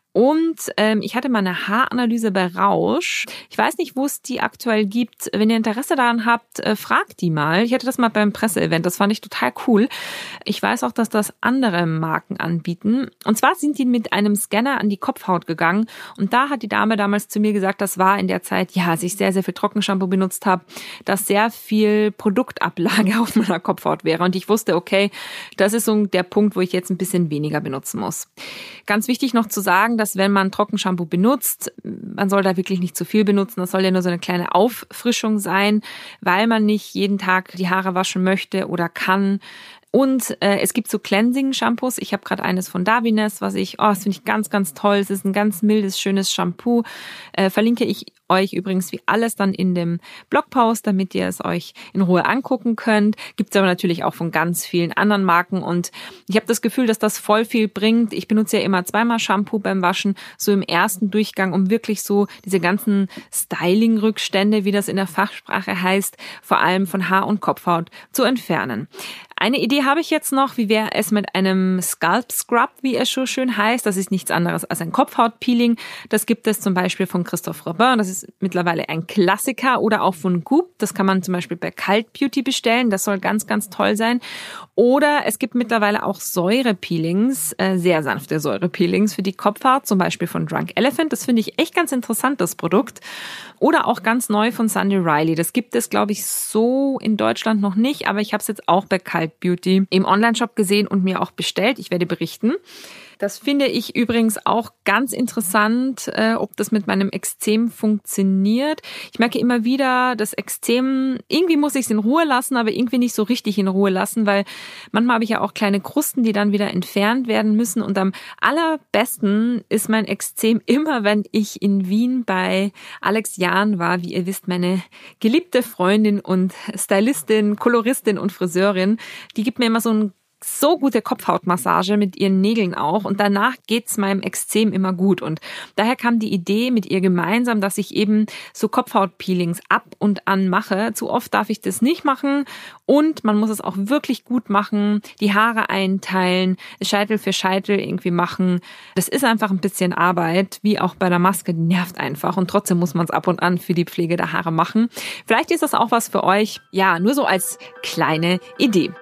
Und ähm, ich hatte mal eine Haaranalyse bei Rausch. Ich weiß nicht, wo es die aktuell gibt. Wenn ihr Interesse daran habt, äh, fragt die mal. Ich hatte das mal beim Presseevent. Das fand ich total cool. Ich weiß auch, dass das andere Marken anbieten. Und zwar sind die mit einem Scanner an die Kopfhaut gegangen. Und da hat die Dame damals zu mir gesagt, das war in der Zeit, ja, als ich sehr, sehr viel Trockenshampoo benutzt habe, dass sehr viel Produktablage auf meiner Kopfhaut wäre. Und ich wusste, okay, das ist so der Punkt, wo ich jetzt ein bisschen weniger benutzen muss. Ganz wichtig noch zu sagen, dass wenn man Trockenshampoo benutzt, man soll da wirklich nicht zu viel benutzen. Das soll ja nur so eine kleine Auffrischung sein, weil man nicht jeden Tag die Haare waschen möchte oder kann. Und äh, es gibt so Cleansing-Shampoos. Ich habe gerade eines von Davines, was ich, oh, das finde ich ganz, ganz toll. Es ist ein ganz mildes, schönes Shampoo. Äh, verlinke ich euch übrigens wie alles dann in dem Blogpost, damit ihr es euch in Ruhe angucken könnt. Gibt es aber natürlich auch von ganz vielen anderen Marken. Und ich habe das Gefühl, dass das voll viel bringt. Ich benutze ja immer zweimal Shampoo beim Waschen, so im ersten Durchgang, um wirklich so diese ganzen Styling-Rückstände, wie das in der Fachsprache heißt, vor allem von Haar- und Kopfhaut zu entfernen. Eine Idee habe ich jetzt noch, wie wäre es mit einem Scalp Scrub, wie es so schön heißt. Das ist nichts anderes als ein Kopfhautpeeling. Das gibt es zum Beispiel von Christophe Robin. Das ist mittlerweile ein Klassiker, oder auch von Goop. Das kann man zum Beispiel bei Cult Beauty bestellen. Das soll ganz, ganz toll sein. Oder es gibt mittlerweile auch Säurepeelings, äh, sehr sanfte Säurepeelings für die Kopfhaut, zum Beispiel von Drunk Elephant. Das finde ich echt ganz interessant, das Produkt. Oder auch ganz neu von Sunday Riley. Das gibt es, glaube ich, so in Deutschland noch nicht, aber ich habe es jetzt auch bei Cult Beauty im Onlineshop gesehen und mir auch bestellt. Ich werde berichten. Das finde ich übrigens auch ganz interessant, äh, ob das mit meinem Ekzem funktioniert. Ich merke immer wieder, das Ekzem, irgendwie muss ich es in Ruhe lassen, aber irgendwie nicht so richtig in Ruhe lassen, weil manchmal habe ich ja auch kleine Krusten, die dann wieder entfernt werden müssen. Und am allerbesten ist mein Ekzem immer, wenn ich in Wien bei Alex Jahn war. Wie ihr wisst, meine geliebte Freundin und Stylistin, Koloristin und Friseurin, die gibt mir immer so ein so gute Kopfhautmassage mit ihren Nägeln auch, und danach geht's meinem Ekzem immer gut. Und daher kam die Idee mit ihr gemeinsam, dass ich eben so Kopfhautpeelings ab und an mache. Zu oft darf ich das nicht machen, und man muss es auch wirklich gut machen, die Haare einteilen, Scheitel für Scheitel irgendwie machen. Das ist einfach ein bisschen Arbeit, wie auch bei der Maske, die nervt einfach, und trotzdem muss man es ab und an für die Pflege der Haare machen. Vielleicht ist das auch was für euch, ja, nur so als kleine Idee.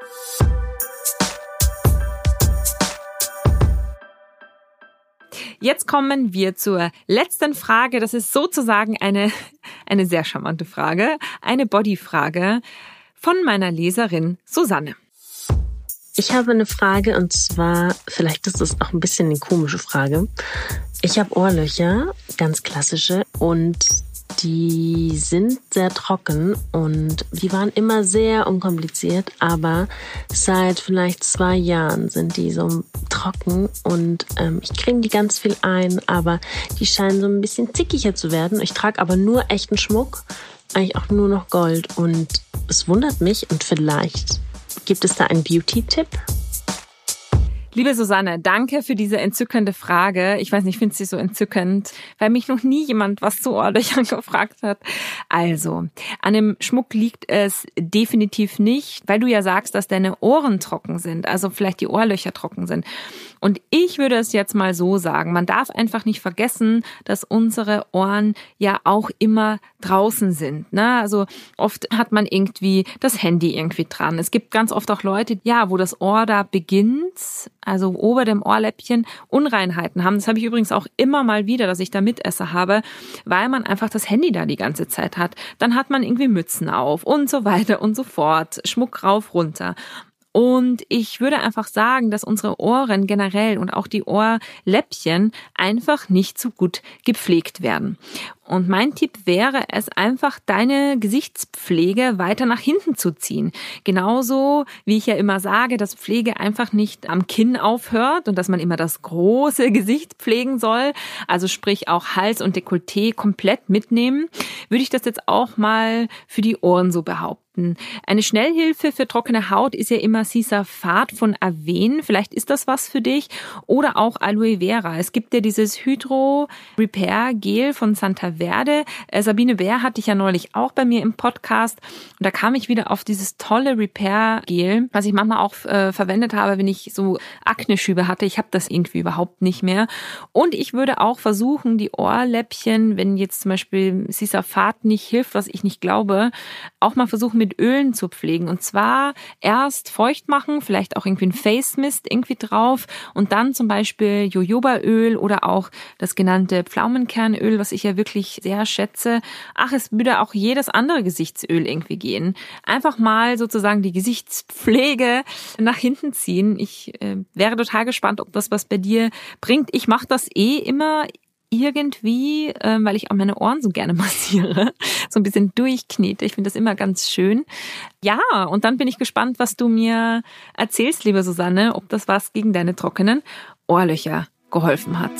Jetzt kommen wir zur letzten Frage. Das ist sozusagen eine, eine sehr charmante Frage, eine Bodyfrage von meiner Leserin Susanne. Ich habe eine Frage, und zwar, vielleicht ist das auch ein bisschen eine komische Frage. Ich habe Ohrlöcher, ganz klassische, und die sind sehr trocken, und die waren immer sehr unkompliziert, aber seit vielleicht zwei Jahren sind die so trocken, und ähm, ich creme die ganz viel ein, aber die scheinen so ein bisschen zickiger zu werden. Ich trage aber nur echten Schmuck, eigentlich auch nur noch Gold, und es wundert mich, und vielleicht gibt es da einen Beauty-Tipp? Liebe Susanne, danke für diese entzückende Frage. Ich weiß nicht, ich finde sie so entzückend, weil mich noch nie jemand was zu Ohrlöchern gefragt hat. Also, an dem Schmuck liegt es definitiv nicht, weil du ja sagst, dass deine Ohren trocken sind, also vielleicht die Ohrlöcher trocken sind. Und ich würde es jetzt mal so sagen, man darf einfach nicht vergessen, dass unsere Ohren ja auch immer draußen sind, ne? Also oft hat man irgendwie das Handy irgendwie dran. Es gibt ganz oft auch Leute, ja, wo das Ohr da beginnt, also ober dem Ohrläppchen, Unreinheiten haben. Das habe ich übrigens auch immer mal wieder, dass ich da Mitesser habe, weil man einfach das Handy da die ganze Zeit hat. Dann hat man irgendwie Mützen auf und so weiter und so fort, Schmuck rauf, runter. Und ich würde einfach sagen, dass unsere Ohren generell und auch die Ohrläppchen einfach nicht so gut gepflegt werden. Und mein Tipp wäre es einfach, deine Gesichtspflege weiter nach hinten zu ziehen. Genauso, wie ich ja immer sage, dass Pflege einfach nicht am Kinn aufhört und dass man immer das große Gesicht pflegen soll, also sprich auch Hals und Dekolleté komplett mitnehmen, würde ich das jetzt auch mal für die Ohren so behaupten. Eine Schnellhilfe für trockene Haut ist ja immer Sisafat von Avene. Vielleicht ist das was für dich. Oder auch Aloe Vera. Es gibt ja dieses Hydro Repair Gel von Santa mehr werde. Äh, Sabine Bär hatte ich ja neulich auch bei mir im Podcast und da kam ich wieder auf dieses tolle Repair-Gel, was ich manchmal auch äh, verwendet habe, wenn ich so Akne-Schübe hatte. Ich habe das irgendwie überhaupt nicht mehr. Und ich würde auch versuchen, die Ohrläppchen, wenn jetzt zum Beispiel Sisafat nicht hilft, was ich nicht glaube, auch mal versuchen mit Ölen zu pflegen. Und zwar erst feucht machen, vielleicht auch irgendwie ein Face Mist irgendwie drauf und dann zum Beispiel Jojobaöl oder auch das genannte Pflaumenkernöl, was ich ja wirklich sehr schätze. Ach, es würde auch jedes andere Gesichtsöl irgendwie gehen. Einfach mal sozusagen die Gesichtspflege nach hinten ziehen. Ich äh, wäre total gespannt, ob das was bei dir bringt. Ich mache das eh immer irgendwie, äh, weil ich auch meine Ohren so gerne massiere, so ein bisschen durchknete. Ich finde das immer ganz schön. Ja, und dann bin ich gespannt, was du mir erzählst, liebe Susanne, ob das was gegen deine trockenen Ohrlöcher geholfen hat.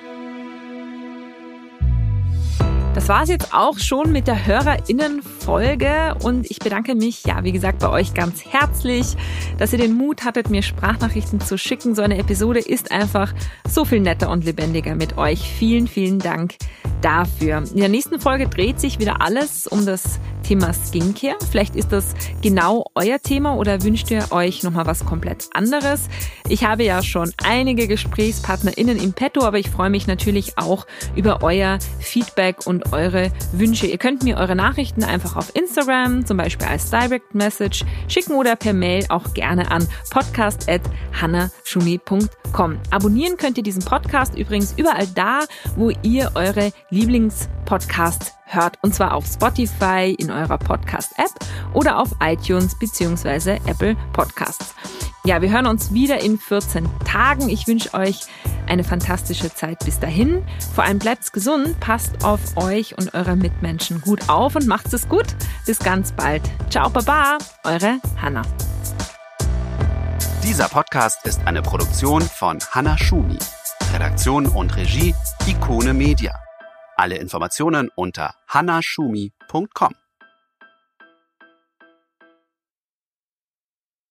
Das war es jetzt auch schon mit der HörerInnen-Folge und ich bedanke mich, ja, wie gesagt, bei euch ganz herzlich, dass ihr den Mut hattet, mir Sprachnachrichten zu schicken. So eine Episode ist einfach so viel netter und lebendiger mit euch. Vielen, vielen Dank dafür. In der nächsten Folge dreht sich wieder alles um das Thema Skincare. Vielleicht ist das genau euer Thema oder wünscht ihr euch nochmal was komplett anderes? Ich habe ja schon einige GesprächspartnerInnen im Petto, aber ich freue mich natürlich auch über euer Feedback und eure Wünsche. Ihr könnt mir eure Nachrichten einfach auf Instagram, zum Beispiel als Direct Message, schicken oder per Mail auch gerne an podcast at hannahschumi punkt com. Abonnieren könnt ihr diesen Podcast übrigens überall da, wo ihr eure Lieblingspodcasts hört. Und zwar auf Spotify, in eurer Podcast-App oder auf iTunes bzw. Apple Podcasts. Ja, wir hören uns wieder in vierzehn Tagen. Ich wünsche euch eine fantastische Zeit bis dahin. Vor allem bleibt's gesund, passt auf euch und eure Mitmenschen gut auf und macht's es gut. Bis ganz bald. Ciao, baba, eure Hannah. Dieser Podcast ist eine Produktion von Hannah Schumi. Redaktion und Regie Ikone Media. Alle Informationen unter hannah schumi punkt com.